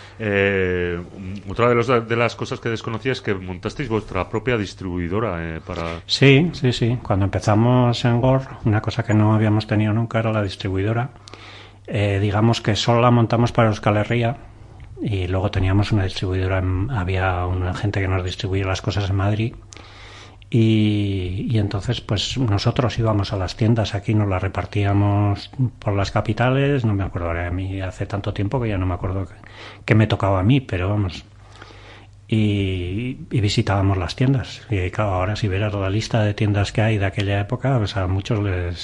Otra de las cosas que desconocía es que montasteis vuestra propia distribuidora para... Sí. Cuando empezamos en GOR, una cosa que no habíamos tenido nunca era la distribuidora. Digamos que solo la montamos para Euskal Herria y luego teníamos una distribuidora, había una gente que nos distribuía las cosas en Madrid. Y entonces pues nosotros íbamos a las tiendas, aquí nos las repartíamos por las capitales, no me acuerdo ahora, a mí hace tanto tiempo que ya no me acuerdo que me tocaba a mí, pero vamos, y visitábamos las tiendas, y claro, ahora si vieras la lista de tiendas que hay de aquella época, pues a muchos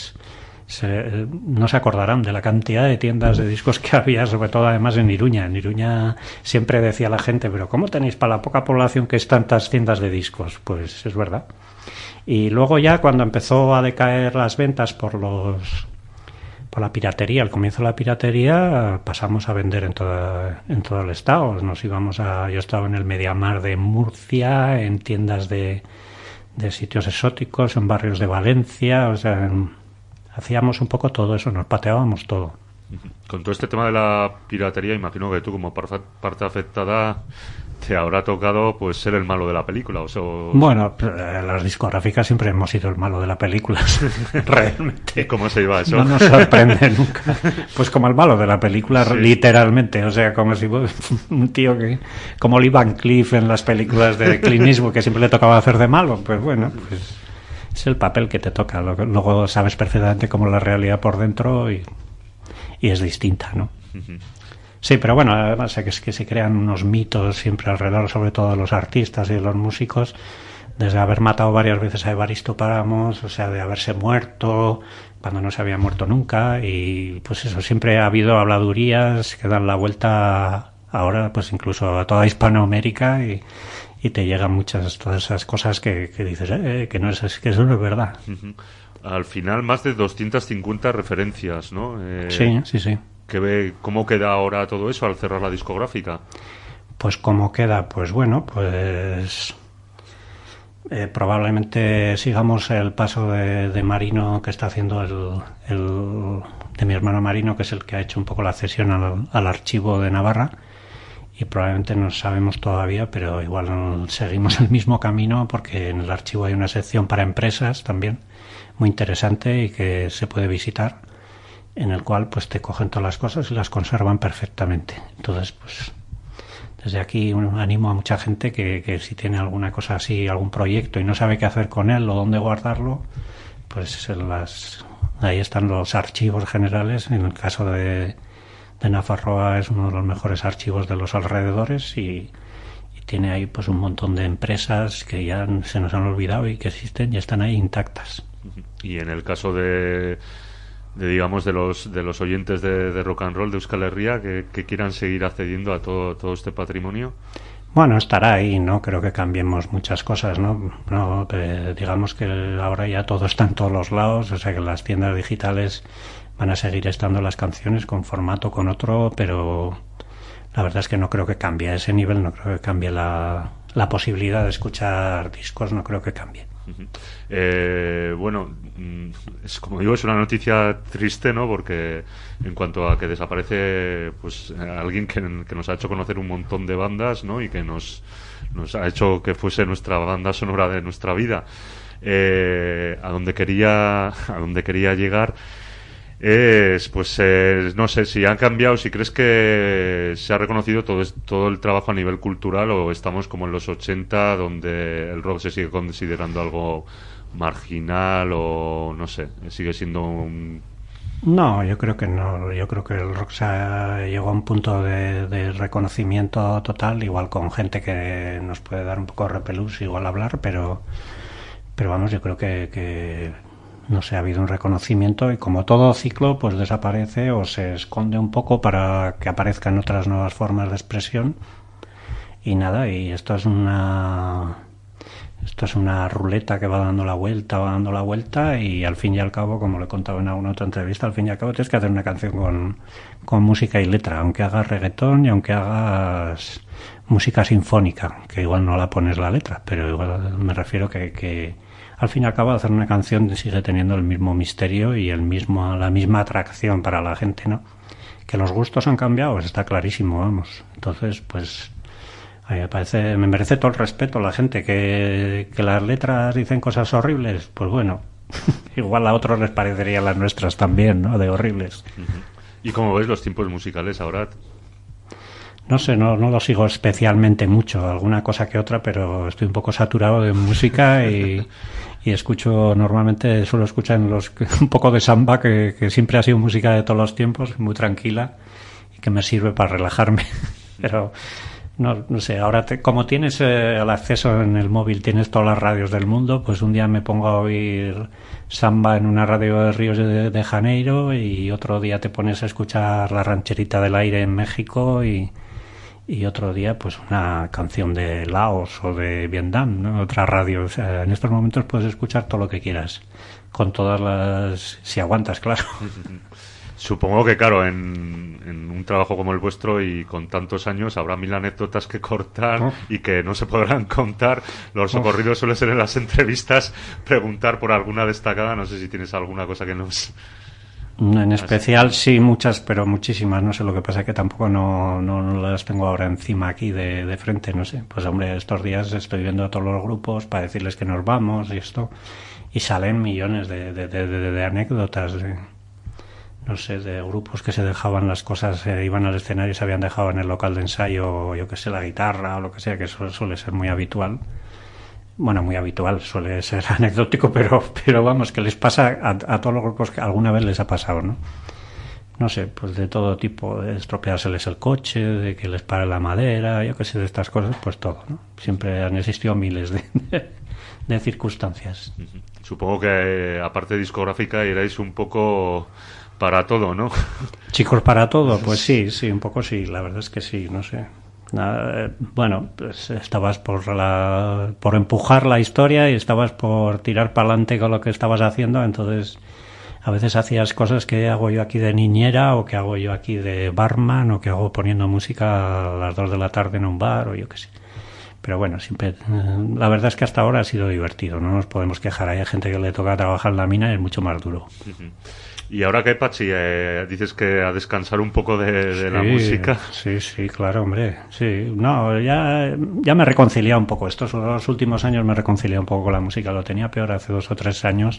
no se acordarán de la cantidad de tiendas de discos que había, sobre todo además en Iruña. En Iruña siempre decía la gente, pero ¿cómo tenéis para la poca población que es tantas tiendas de discos? Pues es verdad. Y luego ya cuando empezó a decaer las ventas por la piratería, al comienzo de la piratería, pasamos a vender en todo el estado. Yo estaba en el Mediamar de Murcia, en tiendas de sitios exóticos, en barrios de Valencia, o sea, hacíamos un poco todo eso, nos pateábamos todo. Con todo este tema de la piratería, imagino que tú como parte afectada te habrá tocado pues ser el malo de la película. Bueno, las discográficas siempre hemos sido el malo de la película, realmente. ¿Y cómo se iba eso? No nos sorprende nunca. Pues como el malo de la película, literalmente. O sea, como si un tío como Lee Van Cleef en las películas de Clint Eastwood, que siempre le tocaba hacer de malo. Pues bueno, pues es el papel que te toca. Luego sabes perfectamente cómo es la realidad por dentro y es distinta, ¿no? Sí, pero bueno, además es que se crean unos mitos siempre alrededor, sobre todo de los artistas y de los músicos, desde haber matado varias veces a Evaristo Páramos, o sea, de haberse muerto cuando no se había muerto nunca, y pues eso, siempre ha habido habladurías que dan la vuelta ahora pues incluso a toda Hispanoamérica y te llegan todas esas cosas que dices que eso no es verdad. Al final más de 250 referencias, ¿no? Sí. ¿Cómo queda ahora todo eso al cerrar la discográfica? Pues cómo queda, pues bueno, pues probablemente sigamos el paso de Marino, que está haciendo de mi hermano Marino, que es el que ha hecho un poco la cesión al archivo de Navarra, y probablemente no sabemos todavía, pero igual seguimos el mismo camino, porque en el archivo hay una sección para empresas también muy interesante y que se puede visitar, en el cual pues te cogen todas las cosas y las conservan perfectamente. Entonces pues desde aquí animo a mucha gente que si tiene alguna cosa así, algún proyecto y no sabe qué hacer con él o dónde guardarlo, pues ahí están los archivos generales. En el caso de Nafarroa es uno de los mejores archivos de los alrededores y tiene ahí pues un montón de empresas que ya se nos han olvidado y que existen y están ahí intactas. Y en el caso de digamos de los oyentes de rock and roll de Euskal Herria que quieran seguir accediendo a todo este patrimonio. Bueno, estará ahí, no creo que cambiemos muchas cosas, ¿no? Digamos que ahora ya todo está en todos los lados, o sea que las tiendas digitales van a seguir estando las canciones con formato, con otro, pero la verdad es que no creo que cambie a ese nivel, no creo que cambie la posibilidad de escuchar discos, no creo que cambie. Bueno, es, como digo, es una noticia triste, ¿no? Porque en cuanto a que desaparece pues alguien que nos ha hecho conocer un montón de bandas, ¿no? Y que nos ha hecho que fuese nuestra banda sonora de nuestra vida, a donde quería llegar es, pues, no sé si han cambiado, si crees que se ha reconocido todo el trabajo a nivel cultural, o estamos como en los 80 donde el rock se sigue considerando algo marginal, o no sé, sigue siendo un... No, yo creo que no. Yo creo que el rock llegó a un punto de reconocimiento total, igual con gente que nos puede dar un poco de repelús igual hablar, pero vamos, yo creo que no sé, ha habido un reconocimiento y como todo ciclo pues desaparece o se esconde un poco para que aparezcan otras nuevas formas de expresión y nada, y esto es una ruleta que va dando la vuelta y al fin y al cabo, como le he contado en alguna otra entrevista, al fin y al cabo tienes que hacer una canción con música y letra, aunque hagas reggaetón y aunque hagas música sinfónica, que igual no la pones la letra, pero igual me refiero que al fin y al cabo hacer una canción sigue teniendo el mismo misterio y la misma atracción para la gente, ¿no? Que los gustos han cambiado, pues está clarísimo, vamos. Entonces, pues a mí me merece todo el respeto la gente que las letras dicen cosas horribles, pues bueno, igual a otros les parecerían las nuestras también, ¿no? De horribles. ¿Y cómo ves los tiempos musicales ahora? No sé, no lo sigo especialmente mucho, alguna cosa que otra, pero estoy un poco saturado de música y suelo escuchar un poco de samba, que siempre ha sido música de todos los tiempos, muy tranquila y que me sirve para relajarme. Pero no sé, ahora como tienes el acceso en el móvil, tienes todas las radios del mundo, pues un día me pongo a oír samba en una radio de Río de Janeiro y otro día te pones a escuchar la rancherita del aire en México y otro día pues una canción de Laos o de Vietnam, ¿no? Otra radio. O sea, en estos momentos puedes escuchar todo lo que quieras, con todas las... si aguantas, claro. Supongo que, claro, en un trabajo como el vuestro y con tantos años habrá mil anécdotas que cortar y que no se podrán contar. Los socorridos suele ser en las entrevistas preguntar por alguna destacada. No sé si tienes alguna cosa que nos... En especial sí, muchas, pero muchísimas. No sé, lo que pasa es que tampoco no las tengo ahora encima aquí de frente, no sé. Pues hombre, estos días estoy viendo a todos los grupos para decirles que nos vamos y esto, y salen millones de anécdotas no sé, de grupos que se dejaban las cosas, iban al escenario y se habían dejado en el local de ensayo, yo que sé, la guitarra o lo que sea, que eso suele ser muy habitual. Bueno, muy habitual, suele ser anecdótico, pero vamos, que les pasa a todos los grupos que alguna vez les ha pasado, ¿no? No sé, pues de todo tipo, de estropeárseles el coche, de que les pare la madera, yo que sé, de estas cosas, pues todo, ¿no? Siempre han existido miles de circunstancias. Supongo que, aparte de discográfica, iréis un poco para todo, ¿no? Chicos para todo, pues sí, un poco sí, la verdad es que sí, no sé. Bueno, pues estabas por empujar la historia y estabas por tirar para adelante con lo que estabas haciendo, entonces a veces hacías cosas que hago yo aquí de niñera o que hago yo aquí de barman o que hago poniendo música a las 2 de la tarde en un bar o yo qué sé. Pero bueno, siempre, la verdad es que hasta ahora ha sido divertido, no nos podemos quejar. Hay gente que le toca trabajar en la mina y es mucho más duro. Y ahora que, Pachi, dices que a descansar un poco de la música. Sí, claro, hombre. Sí, no, ya me he reconciliado un poco. Estos los últimos años me he reconciliado un poco con la música. Lo tenía peor hace 2 o 3 años.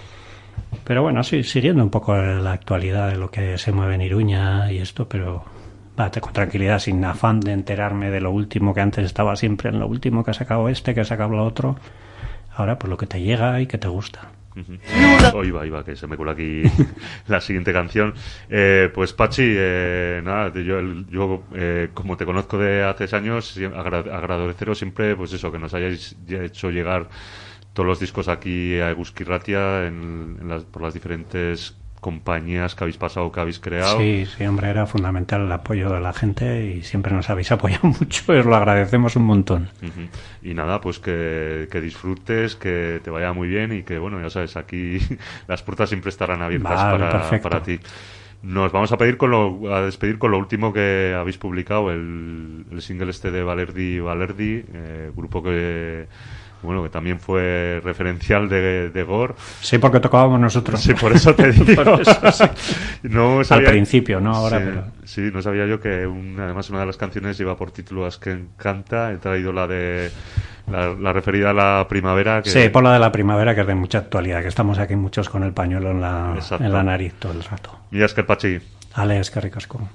Pero bueno, sí, siguiendo un poco la actualidad de lo que se mueve en Iruña y esto, pero con tranquilidad, sin afán de enterarme de lo último, que antes estaba siempre en lo último, que ha sacado que ha sacado lo otro. Ahora, pues lo que te llega y que te gusta. Iba, que se me cuela aquí la siguiente canción. Pues Pachi, nada, yo como te conozco de hace años, agradeceros siempre, pues eso, que nos hayáis hecho llegar todos los discos aquí a Eguzki Ratia por las diferentes compañías que habéis pasado, que habéis creado. Sí, hombre, era fundamental el apoyo de la gente y siempre nos habéis apoyado mucho y os lo agradecemos un montón. Y nada, pues que disfrutes, que te vaya muy bien y que, bueno, ya sabes, aquí las puertas siempre estarán abiertas para ti. Nos vamos a despedir con lo último que habéis publicado, el single este de Valerdi, grupo que también fue referencial de Gore. Sí, porque tocábamos nosotros. Sí, por eso te digo. Por eso, sí. No sabía, al principio, ¿no? Ahora, sí, pero... sí, no sabía yo que además una de las canciones lleva por título As que encanta. He traído la referida a la primavera. Sí, por la de la primavera, que es de mucha actualidad, que estamos aquí muchos con el pañuelo en la nariz todo el rato. Mira, es que el Pachi. Ale, es que ricasco.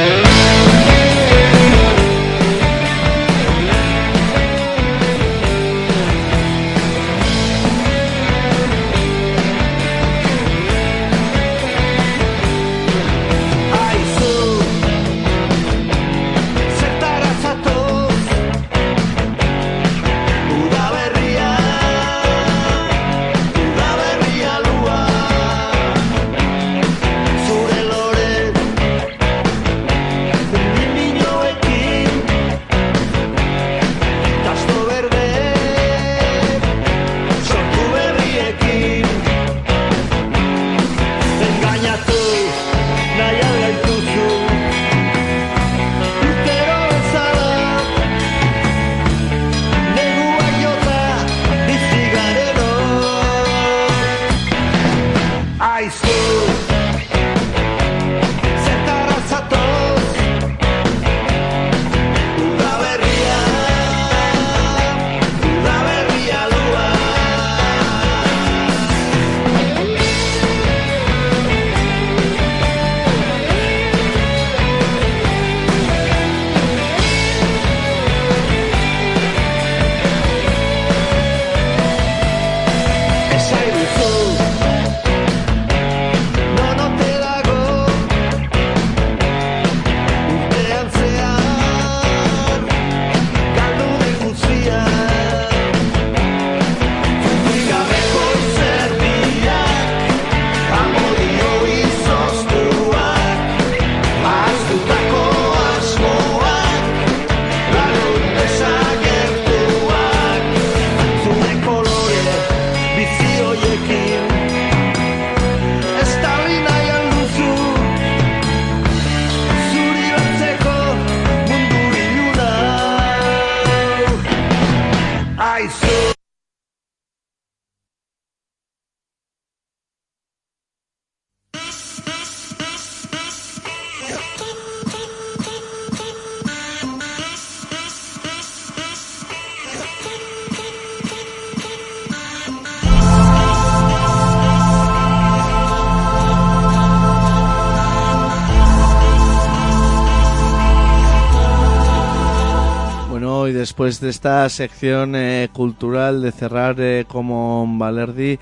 Después de esta sección cultural de cerrar como Valerdi,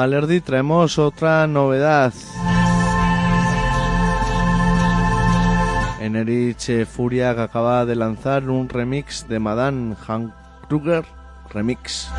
traemos otra novedad. Enerich Furia, que acaba de lanzar un remix de Madame Hank Kruger Remix.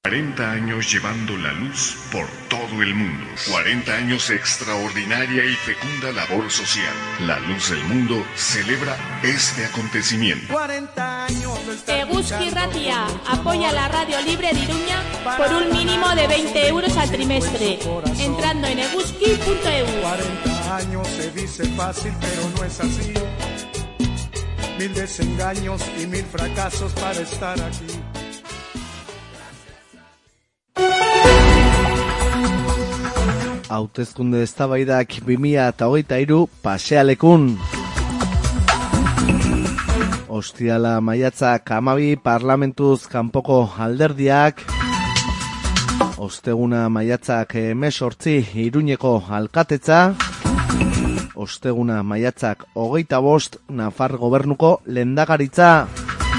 40 años llevando la luz por todo el mundo. 40 años extraordinaria y fecunda labor social. La Luz del Mundo celebra este acontecimiento. 40 años de estar Eguzki Ratia apoya la radio libre de Iruña por un mínimo de 20 euros al trimestre, entrando en eguzki.eu. 40 años se dice fácil, pero no es así. 1000 desengaños y 1000 fracasos para estar aquí. Hautezkunde eztabaidak 2023 pasealekun. Ostiala maiatzak 12 parlamentuz kanpoko alderdiak. Osteguna maiatzak 18 Iruñeko alkatetza. Osteguna maiatzak 25 Nafar gobernuko lehendakaritza.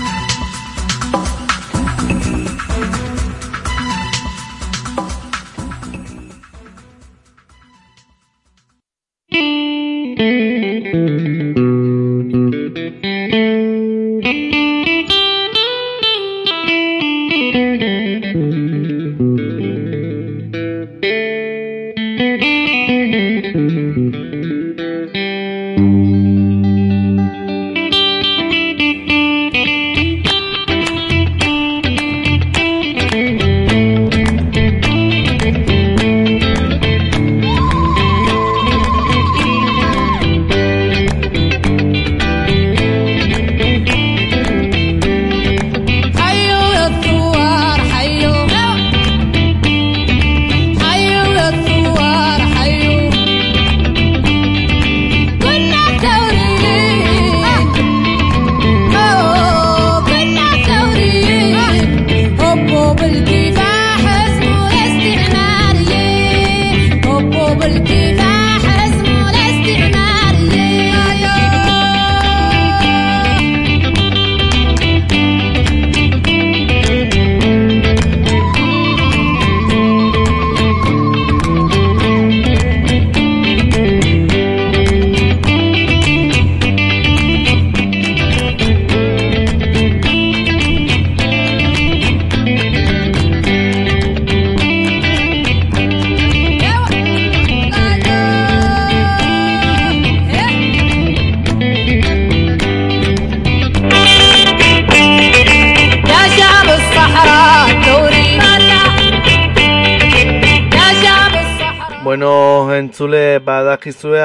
Bueno, entzule badakizue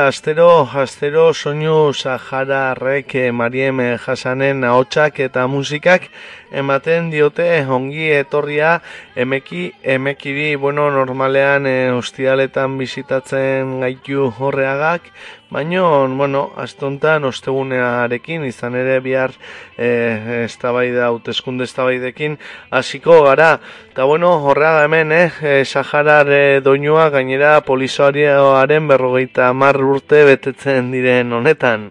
astero soinu sahararrek Mariem Hassanen ahotsak eta musikak ematen diote ongi etorria emekiri, bueno, normalean ostialetan bizitatzen gaitu horreagak, baino, bueno, astontan ostegunearekin, izan ere bihar hauteskunde eztabaidekin hasiko gara. Eta bueno, horreaga hemen, Saharar doinua gainera Polisarioaren 50 urte betetzen diren honetan.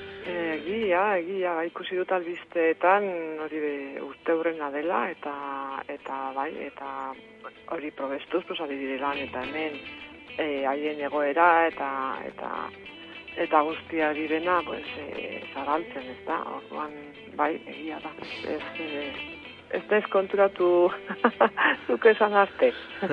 Egia, ikusi dut albisteetan hori urte hurrena dela eta hori probestuz ari direlan eta hemen haien egoera eta guztia direna zabaltzen, ez da, orduan bai, egia da, ez da eskonturatu zuke esan arte.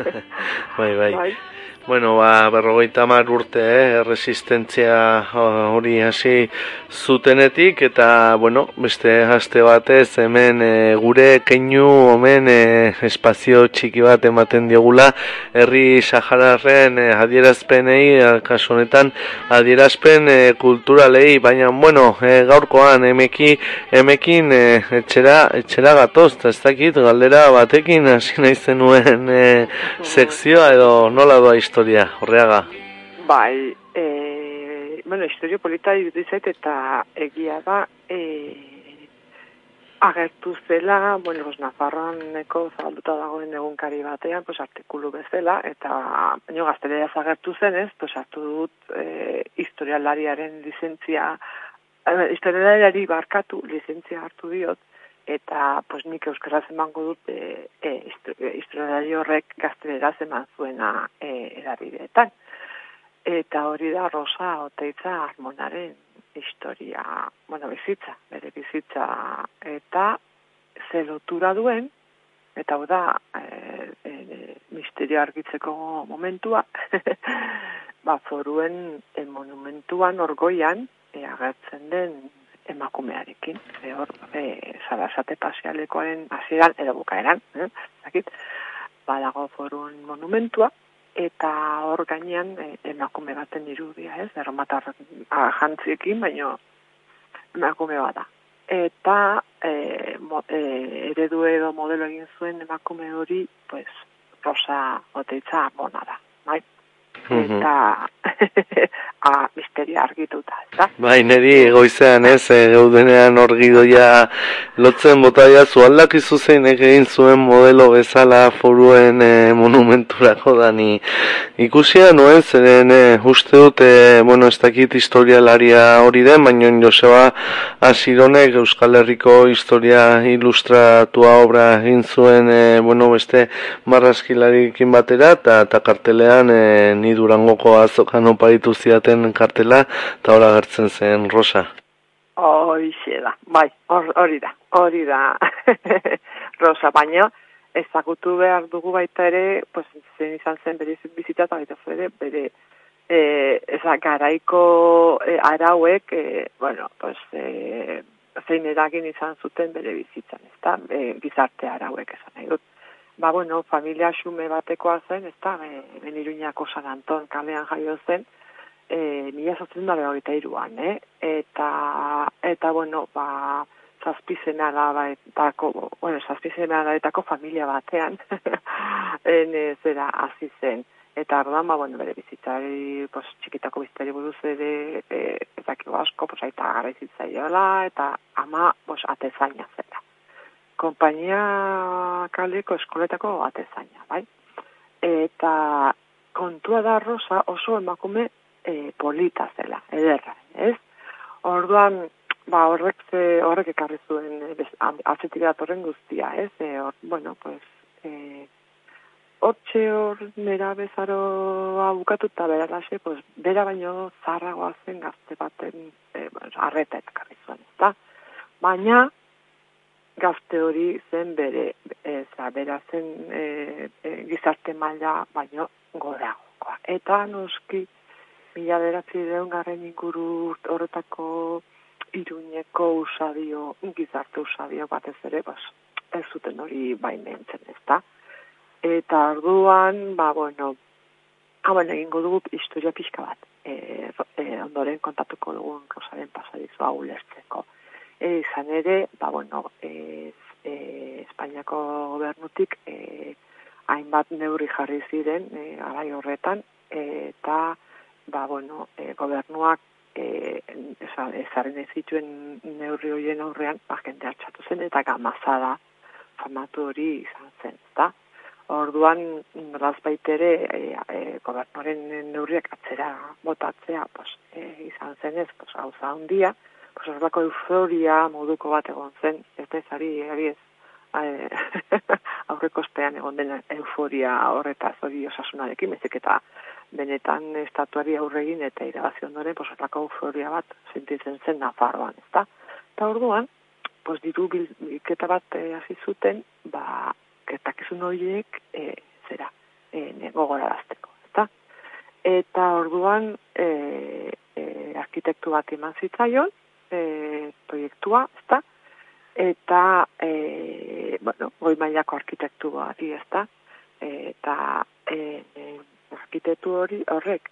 Bai. Bueno, 50 urte, resistentzia hori hasi zutenetik, eta, bueno, beste aste batez hemen gure keinu omen espazio txiki bat ematen diogula herri sahararren adierazpenei, kasu honetan adierazpen kulturalei, baina, bueno, gaurkoan emekin etxera gatoz, eta ez dakit, galdera batekin hasi nahi zenuen sekzioa edo nola doa historia, horreaga? Bai, historia polita irudizet eta egia da agertu zela, Nafarroaneko zabalduta dagoen egunkari batean, artikulu bezala, eta gazteleraz agertu zenez, hartu dut historialariaren lizentzia, historialari barkatu lizentzia hartu diot, eta nik euskaraz emango dut historialari horrek gazteleraz eman zuena erabideetan. Eta hori da Rosa Oteitza Armonaren historia, bizitza, bere bizitza, eta ze lotura duen, eta hau da misterio argitzeko momentua, foruen monumentuan orgoian agertzen den emakumearekin. Hor, Sarasate pasealekoaren hasieran edo bukaeran, badago foruen monumentua, eta hor gainean emakume baten irudia, erromatar jantziekin, baino emakume bat da. Eta eredu edo modelo egin zuen emakume hori, Rosa Oteitza Bona da, bai? Eta misteria argituta, ezta? Bai, niri goizean geudenean orgidoia lotzen botaia zualdakizu zeinek egin zuen modelo bezala foruen monumenturako dani ikusia nuen, zeren uste dut, ez dakit historialaria hori den, baina Joseba Asironek Euskal Herriko historia ilustratua obra egin zuen, beste marrazkilarikin batera, eta kartelean ni Durangoko azokan oparitu ziaten kartela, eta hori agertzen zen Rosa. Hoixe da, bai, hori da, Rosa, baina ezagutu behar dugu baita ere, zein izan zen bere bizitza, eta baita ere, bere garaiko arauek, zein eragin izan zuten bere bizitzan, ezta, gizarte arauek esan nahi dut. Familia xume batekoa zen, ezta, Iruñako San Anton kalean jaio zen, 1923an, eta zazpizenalaetako familia batean zera hasi zen. Eta orduan, bere bizitzari, txikitako bizitzari buruz ere, ezakiko asko, aita garraizitzaioela, eta ama, atezaina zela. Konpainia kaleko eskoletako atezaina, bai? Eta kontua da Rosa oso emakume polita zela, ederra, ez? Orduan, horrek ekarri zuen atzetik datorren guztia, ez? Hortxe hor nera bezaroa bukatuta beralaxe, bera baino zarragoa zen gazte baten arreta ekarri zuen, eta? Baina, gazte hori zen bera zen gizarte maila baino goragokoa. Eta noski, 1900 inguru horretako Iruñeko gizarte usadio batez ere, ez zuten hori baimentzen, ezta? Eta orduan, egingo dugu historia pixka bat. Ondoren kontatuko dugun Rosaren pasadizua ulertzeko. Izan ere, Espainiako gobernutik hainbat neurri jarri ziren garai horretan, eta gobernuak ezaren ez zituen neurri horien aurrean jende hartxatu zen, eta gamazada famatu hori izan zen, eta orduan nolazbaitere gobernuaren neurriak atzera botatzea izan zenez, hauza handia, horrelako euforia moduko bat egon zen, ez aurreko ospean egon den euforia horretaz hori osasunarekin, ezik eta benetan estatuari aurregin eta irabazi ondoren, horrelako euforia bat sentitzen zen Nafarroan, ezta? Eta orduan, diru bilketa bat hasi zuten, gertakizun horiek gogorarazteko, ezta? Eta orduan, arkitektu bat eman zitzaion, proiektua, ezta? Eta, goi mailako arkitektuari, ezta? Eta arkitektu horrek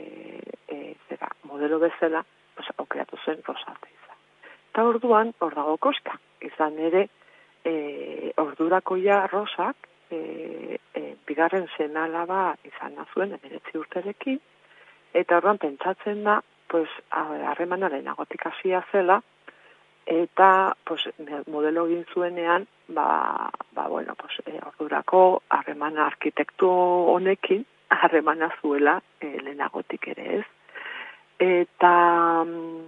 modelo bezala aukeratu zen Rosa Oteiza. Eta orduan, hor dago koska, izan ere, ordurakoia Rosak, bigarren senalaba izan zuen 19 urterekin, eta orduan pentsatzen da, harremana lehenagotik hasia zela, eta modelo egin zuenean, ordurako harremana arkitektu honekin, harremana zuela lehenagotik ere ez. Eta,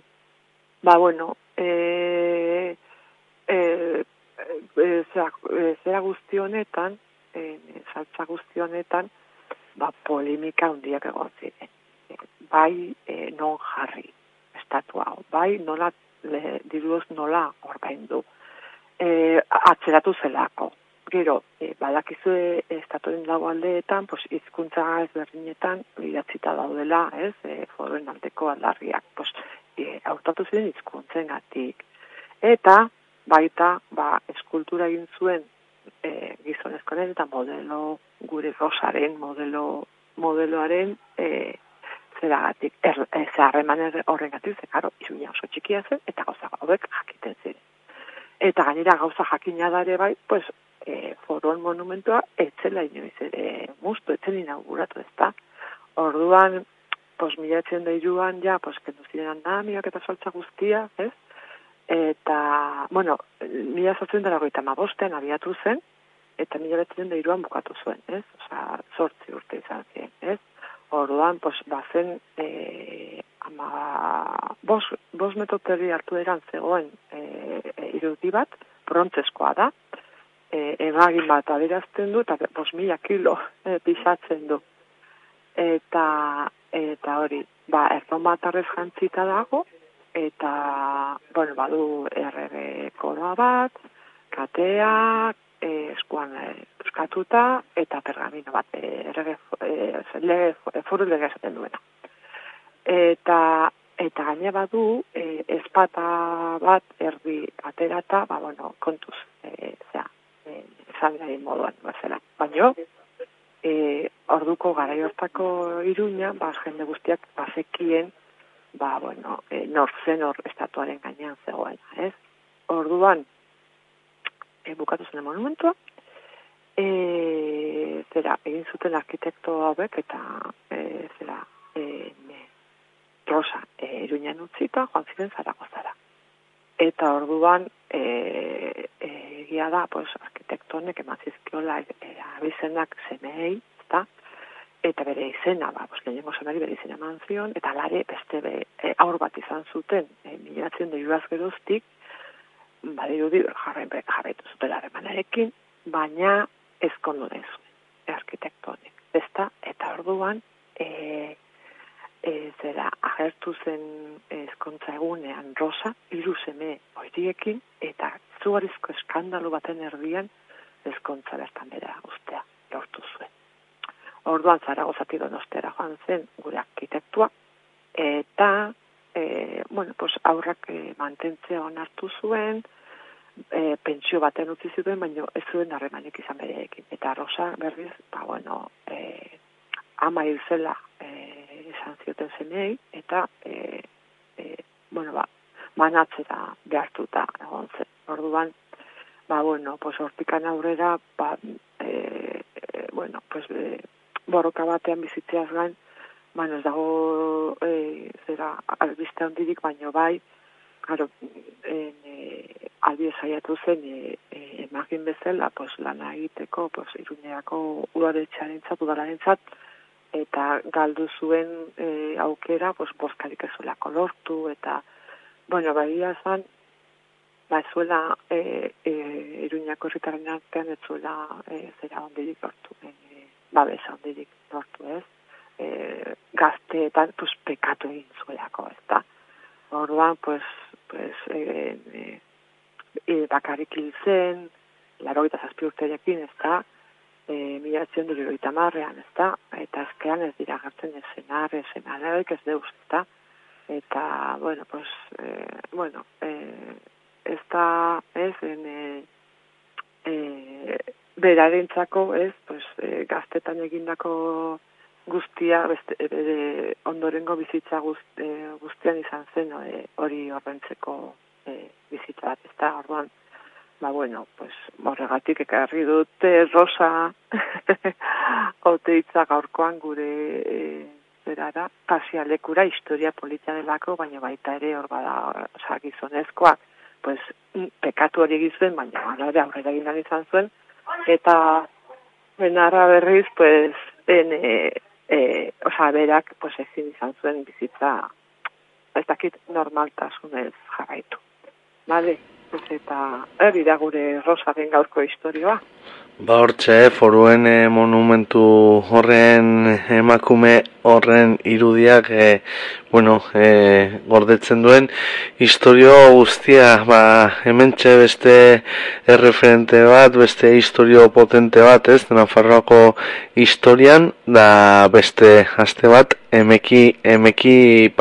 zera guzti honetan, saltza guzti honetan, polemika handiak egon ziren. Bai non jarri estatua, bai nola diruz nola ordaindu. Atzeratu zelako. Gero, badakizue estatuaren dago aldeetan, pues, hizkuntza ezberdinetan idatzita daudela, ez, foruen aldeko aldarriak, pues, hautatu ziren hizkuntzengatik. Eta, baita, eskultura egin zuen gizonezkoaren eta modelo, gure Rosaren modeloaren zeragatik, harreman horrengatik, karo, Iruña oso txikia zen, eta gauza hauek jakiten ziren. Eta gainera gauza jakina dare bai, pues, Foron monumentua etzela inoiz mustu, etzen inauguratu ezta. Orduan, pues, 1903an ja, pues, kendu ziren andamiak eta saltza guztia, ez? Eta, bueno, 1995an abiatu zen, eta 1903an bukatu zuen, ez? Osa, 8 urte izan ziren, ez? Orduan, pues, bazen, 5 metro terri hartu eran zegoen irudi bat, brontzeskoa da, emagin bat aderazten du, eta 5.000 kilo pisatzen du. Eta hori, erromatarrez jantzita dago, eta, bueno, badu errege koroa bat, kateak, eskuan euskatuta, eta pergamino bat, foru lege esaten duena. Eta gaine badu, ezpata bat erdi aterata, bueno, kontuz, esan moduan, bazela. Baina, orduko garaiortako Iruña, jende guztiak bazekien, bueno, nor estatuaren gainean zegoen, ez? Orduan, bukatu zen monumentua, egin zuten arkitekto hauek, eta Rosa Iruñan utzita, joan ziren Zaragozara. Eta orduan, egia da, pues, arkitektonek emazizkiola abizenak semei, eta bere izena, pues, lehenengo semari bere izena eman zion, eta lare beste aur bat izan zuten, 1903 geroztik, badirudi jarraitu zuten harremanarekin, baina ezkondu nezu, arkitektonek. Eta orduan, agertu zen ezkontza egunean Rosa, 3 seme horiekin, eta zugarizko eskandalu baten erdian ezkontza bertan bera ustea lortu zuen. Orduan Zaragozatik Donostiara joan zen gure arkitektua, eta bueno, pues, aurrak mantentzea onartu zuen, pentsio baten utzi zituen, baina ez zuen harremanik izan bereekin. Eta Rosa berriz, bueno, ama hil zela esan zioten semei, eta bueno, manatzera behartuta egon zen. Orduan, bueno, pues, hortikan aurrera, bueno, pues, borroka batean bizitzeaz gain, ez dago albiste handirik, baino bai, claro, aldi saiatu zen emagin bezala, pues, lana egiteko, pues, Iruñerako udaletxearentzat, udalarentzat, eta galdu zuen aukera, pues, bozkarik ez zuelako lortu, eta, bueno, bagia zan, ez zuela Iruñako herritarren artean ez zuela ondirik lortu, babesa ondirik lortu, ez? Gazteetan, pues, pekatu egin zuelako, ez da. Orduan, pues, bakarrik hil zen, 87 urterekin, ez da, 1970an, ez da, eta azkean ez dira gertzen esenarek ez deuz, ez da, eta, bueno, pues, ez da, berarentzako, pues, gaztetan egindako guztia, bere ondorengo bizitza guztian izan zen, hori horrentzeko bizitza bat, ez da, orduan, bueno, pues, horregatik ekarri dute Rosa oteitza gaurkoan gure zerara, pasialekura, historia politia delako, baina baita ere hor bada, gizonezkoak, pues, pekatu hori egizuen, baina aurrera gindan izan zuen, eta benarra berriz, pues, berak, pues, ezin izan zuen bizitza, ez dakit normaltasunez jarraitu. Bale? Eta hori da gure Rosaren gaurko historioa. Hortxe, foruen monumentu horren emakume horren irudiak gordetzen duen historio guztia, hementxe beste erreferente bat, beste historio potente bat, ez, Nafarroako historian, da beste aste bat, emekik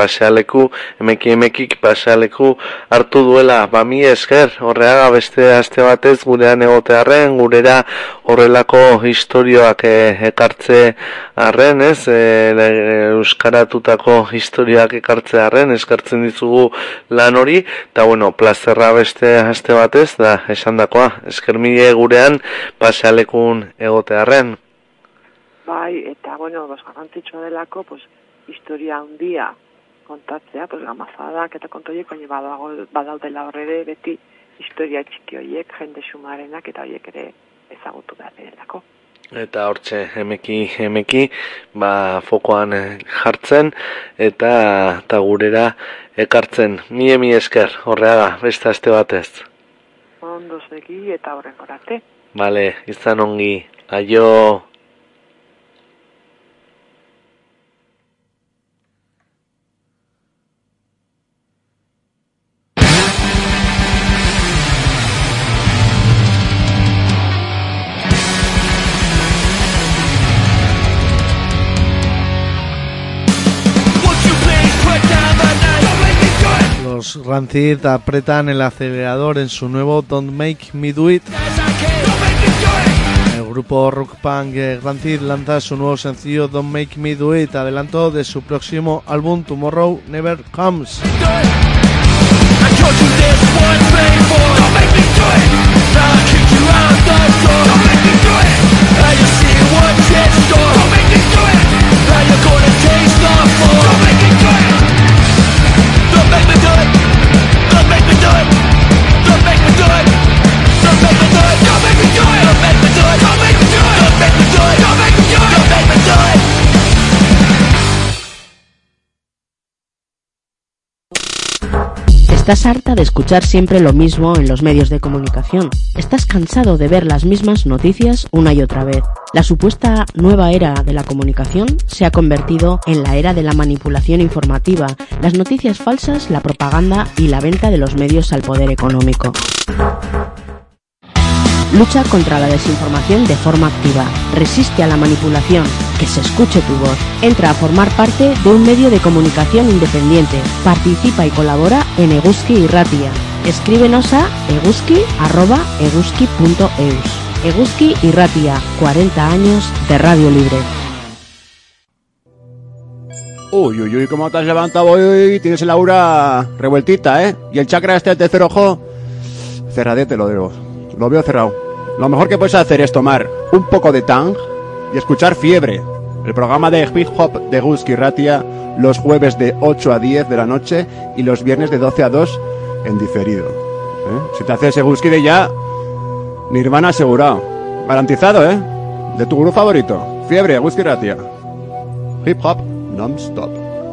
pasealeku hartu duela, mi esker, horreaga beste aste batez gurean egotearren, gurera horrelako historioak ekartze arren, ez, euskaratutako historioak ekartze arren, eskartzen dizugu lan hori, eta plazerra beste aste batez, da esandakoa, esker mile gurean pasealekun egotearren. Bai, eta garrantzitsua delako, historia handia kontatzea, gamazadak eta kontoiek, baina badaudela horre beti historia txiki horiek, jende xumarenak eta horiek ere ezagutu behar delako. Eta hortxe, emeki, fokoan jartzen eta gurera ekartzen. Mi esker, horreaga, beste aste batez. Ondo segi eta horren gorate. Bale, izan ongi, aio. Los Rancid apretan el acelerador en su nuevo Don't Make Me Do It. El grupo rock punk Rancid lanza su nuevo sencillo Don't Make Me Do It, adelanto de su próximo álbum Tomorrow Never Comes. ¿Estás harta de escuchar siempre lo mismo en los medios de comunicación? ¿Estás cansado de ver las mismas noticias una y otra vez? La supuesta nueva era de la comunicación se ha convertido en la era de la manipulación informativa, las noticias falsas, la propaganda y la venta de los medios al poder económico. Lucha contra la desinformación de forma activa. Resiste a la manipulación. Que se escuche tu voz. Entra a formar parte de un medio de comunicación independiente. Participa y colabora en Eguzki Irratia. Escríbenos a eguzki@eguzki.eus. Eguzki Irratia, 40 años de radio libre. Uy, ¿cómo te has levantado hoy? Tienes el aura revueltita, ¿eh? Y el chakra este del tercer ojo, cerradete lo veo cerrado. Lo mejor que puedes hacer es tomar un poco de Tang y escuchar Fiebre, el programa de hip hop de Eguzki Irratia, los jueves de 8 a 10 de la noche y los viernes de 12 a 2 en diferido. Si te haces Eguzki de ya, Nirvana asegurado. Garantizado, de tu grupo favorito. Fiebre, Eguzki Irratia. Hip hop non-stop.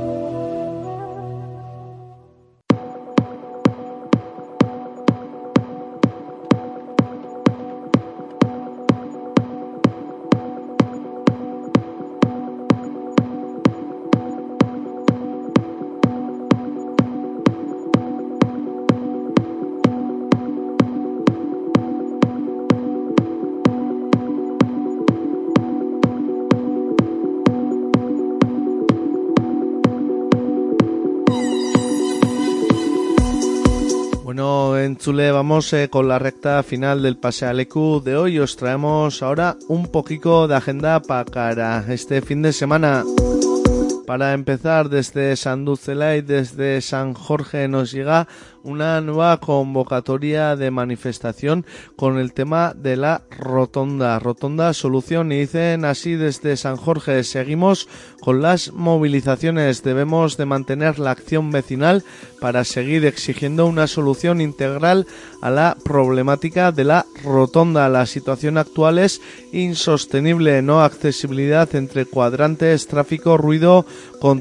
Entzule, vamos con la recta final del Pasealeku de hoy. Os traemos ahora un poquito de agenda para este fin de semana. Para empezar, desde Sanduzelay, desde San Jorge, nos llega una nueva convocatoria de manifestación con el tema de la rotonda solución, y dicen así desde San Jorge: seguimos con las movilizaciones, debemos de mantener la acción vecinal para seguir exigiendo una solución integral a la problemática de la rotonda. La situación actual es insostenible, no accesibilidad entre cuadrantes, tráfico, ruido,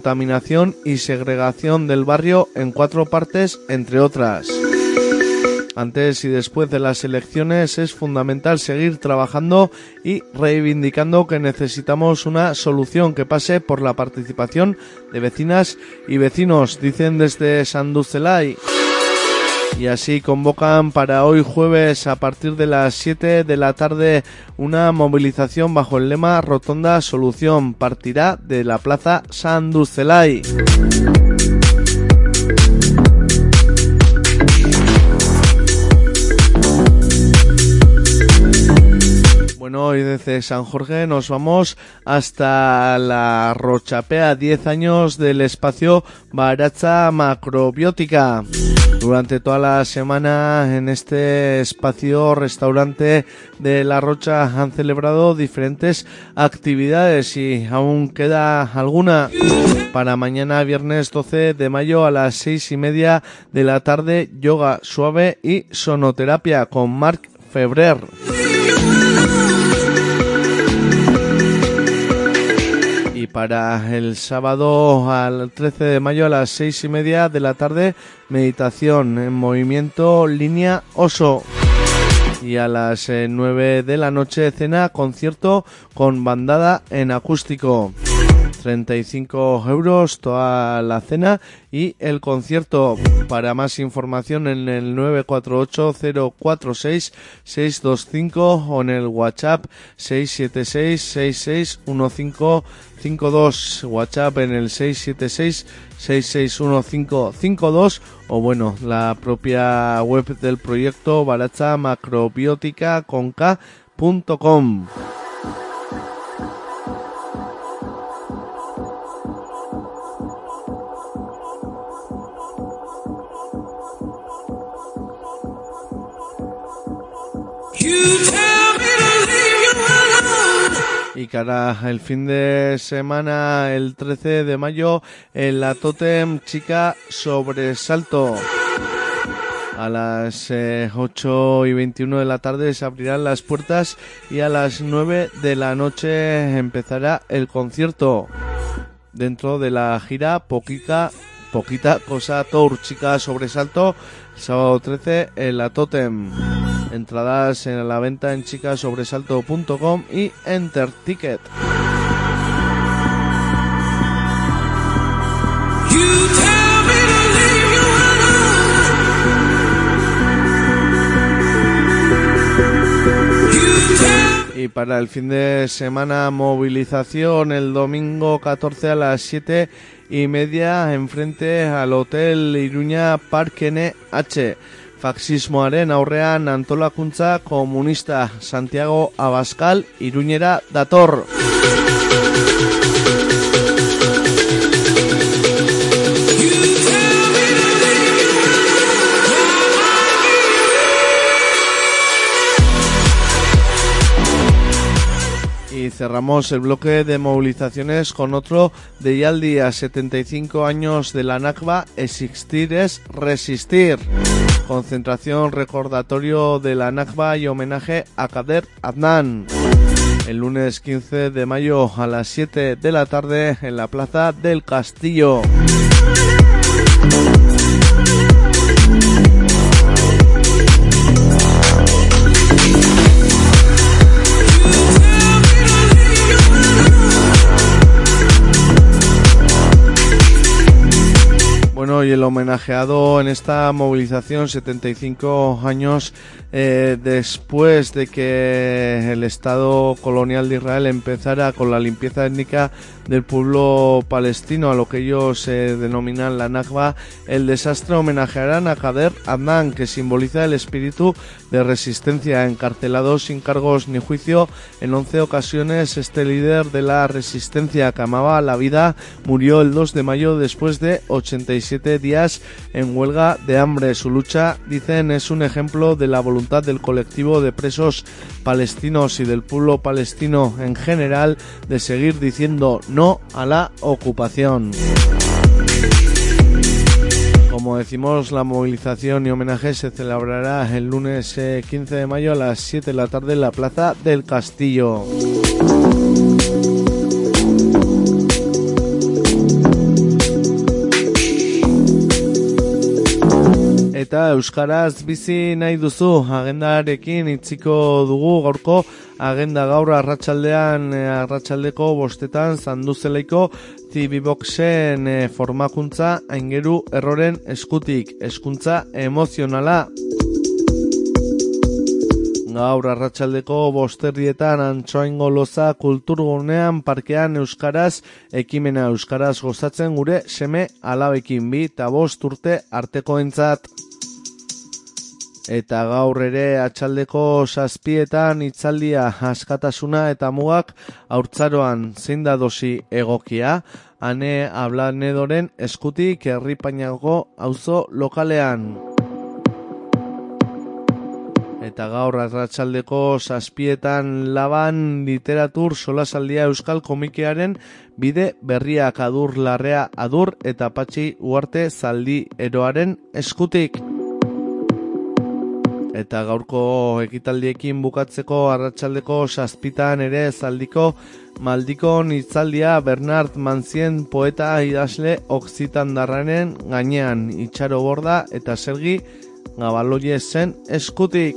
contaminación y segregación del barrio en 4 partes, entre otras. Antes y después de las elecciones es fundamental seguir trabajando y reivindicando que necesitamos una solución que pase por la participación de vecinas y vecinos, dicen desde Sanduzelai. Y así convocan para hoy jueves a partir de las 7 de la tarde una movilización bajo el lema Rotonda Solución. Partirá de la Plaza Sanduzelai. Bueno, y desde San Jorge nos vamos hasta la Rochapea, 10 años del espacio Baratza Macrobiótica. Durante toda la semana en este espacio restaurante de La Rocha han celebrado diferentes actividades y aún queda alguna para mañana viernes 12 de mayo a las 6:30 de la tarde, yoga suave y sonoterapia con Marc Febrer. Y para el sábado al 13 de mayo a las 6:30 de la tarde, meditación en movimiento línea oso. Y a las 9 de la noche, cena concierto con bandada en acústico. 35 euros toda la cena y el concierto. Para más información en el 948-046-625 o en el WhatsApp 676-661552, WhatsApp en el 676-661552 o bueno, la propia web del proyecto Baratza Macrobiótica con K.com. Y cara el fin de semana, el 13 de mayo, en la Totem Chica Sobresalto. A las 8:21 de la tarde se abrirán las puertas y a las 9 de la noche empezará el concierto. Dentro de la gira Poquita Cosa Tour Chica Sobresalto, el sábado 13 en la Totem. Entradas en la venta en chicasobresalto.com y Enter Ticket. Y para el fin de semana, movilización el domingo 14 a las 7:30 enfrente al Hotel Iruña Parque NH. Faxismoaren aurrean antolakuntza komunista. Santiago Abascal Iruñera dator. Y cerramos el bloque de movilizaciones con otro de Yaldi. A 75 años de la Nakba, existir es resistir. Concentración recordatorio de la Nakba y homenaje a Kader Adnan. El lunes 15 de mayo a las 7 de la tarde en la Plaza del Castillo. Bueno, y el homenajeado en esta movilización 75 años después de que el Estado colonial de Israel empezara con la limpieza étnica del pueblo palestino, a lo que ellos denominan la Nakba, el desastre, homenajearán a Kader Adnan, que simboliza el espíritu de resistencia. Encarcelado sin cargos ni juicio en 11 ocasiones, este líder de la resistencia que amaba la vida murió el 2 de mayo después de 87 días en huelga de hambre. Su lucha, dicen, es un ejemplo de la voluntad del colectivo de presos palestinos y del pueblo palestino en general de seguir diciendo no a la ocupación. Como decimos, la movilización y homenaje se celebrará el lunes 15 de mayo a las 7 de la tarde en la Plaza del Castillo. eta euskaraz bizi nahi duzu agendarekin itziko dugu gaurko agenda. Gaur arratsaldeko 5:00 Zanduzeleiko TV-Boxen formakuntza aingeru erroren eskutik, hezkuntza emozionala. Gaur arratsaldeko 5:00 Antsoaingo Loza kulturgunean parkean euskaraz ekimena, euskaraz gozatzen gure seme alabekin, 2 eta 5 urte artekoentzat. Eta gaur ere atxaldeko 7:00 hitzaldia askatasuna eta mugak haurtzaroan zein da dosi egokia, Ane Ablanedoren eskutik Herripainako auzo lokalean. Eta gaur arratsaldeko 7:00 Laban literatur solasaldia euskal komikearen bide berriak Adur Larrea Adur eta Patxi Uarte Zaldi Eroaren eskutik. Eta gaurko ekitaldiekin bukatzeko arratsaldeko 7:00 ere Zaldiko Maldikon hitzaldia Bernard Manzien poeta idazle oksitandarraren gainean, Itxaro Borda eta Sergi Gabaloiesen eskutik.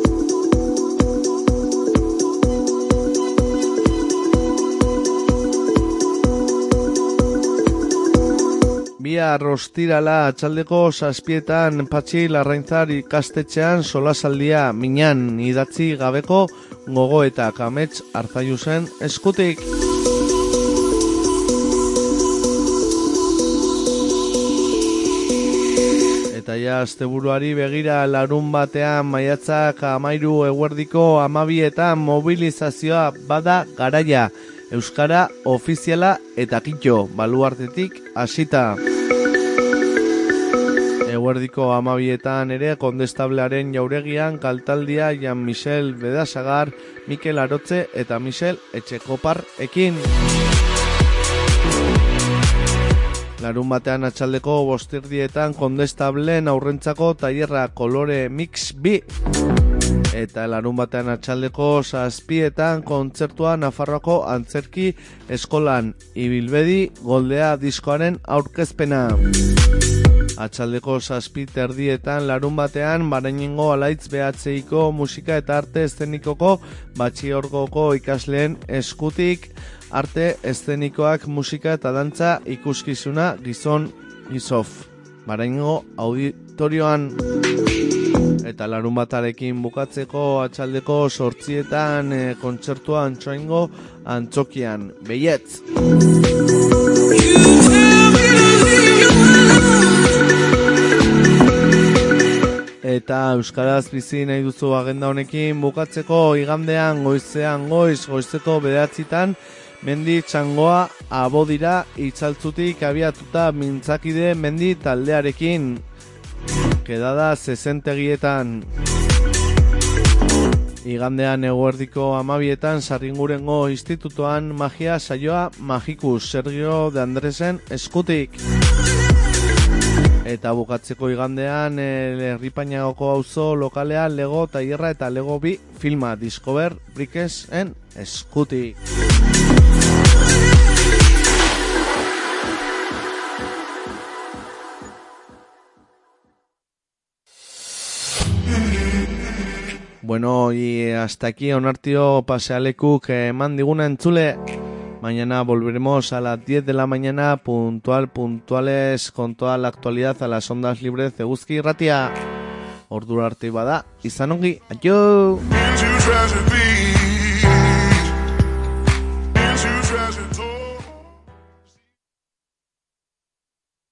Bihar ostirala atxaldeko 7:00 Patxi Larraintzar ikastetxean solasaldia minan idatzi gabeko gogoetak Amets Arzaiusen eskutik. Eta ja asteburuari begira larunbatean maiatzak 13 eguerdiko 12 mobilizazioa bada garaia. Euskara ofiziala eta kito baluartetik hasita. Eguerdiko 12 ere kondestablearen jauregian kaltaldia Jan Michel Bedasagar, Mikel Arotze eta Michel Etxekopar ekin. Larun batean atxaldeko 5:00 kondestableen aurrentzako tailerra kolore mix B. Eta larun batean atxaldeko 7:00 kontzertua Nafarroako Antzerki Eskolan Ibilbedi Goldea diskoaren aurkezpena. Atxaldeko 7:30 larun batean Barainengo Alaitz BHIko musika eta arte eszenikoko batxiorgoko ikasleen eskutik arte eszenikoak musika eta dantza ikuskizuna gizon gizof. Barainengo auditorioan. Eta larun batarekin bukatzeko atxaldeko 8:00 kontzertua Antsoaingo Antzokian. Beietz! Eta euskaraz bizi nahi duzu agenda honekin bukatzeko igandean goizeko 9:00 Mendi Txangoa Abodira itzaltzutik abiatuta mintzakide mendi taldearekin. Kedada 60egietan. Igandean eguerdiko 12:00 Sarringurengo Institutoan magia saioa Magikus Sergio de Andresen eskutik. Eta bukatzeko igandean Herripainagoko auzo lokalean Lego tailerra eta Lego 2 filma Discover Brickesen eskutik. Bueno, y hasta aquí onartio pasealekuk eman diguna entzule. Mañana volveremos a las 10 de la mañana puntuales con toda la actualidad a las ondas libres de Eguzki Irratia. Ordura arte bada, izan ongi, aio!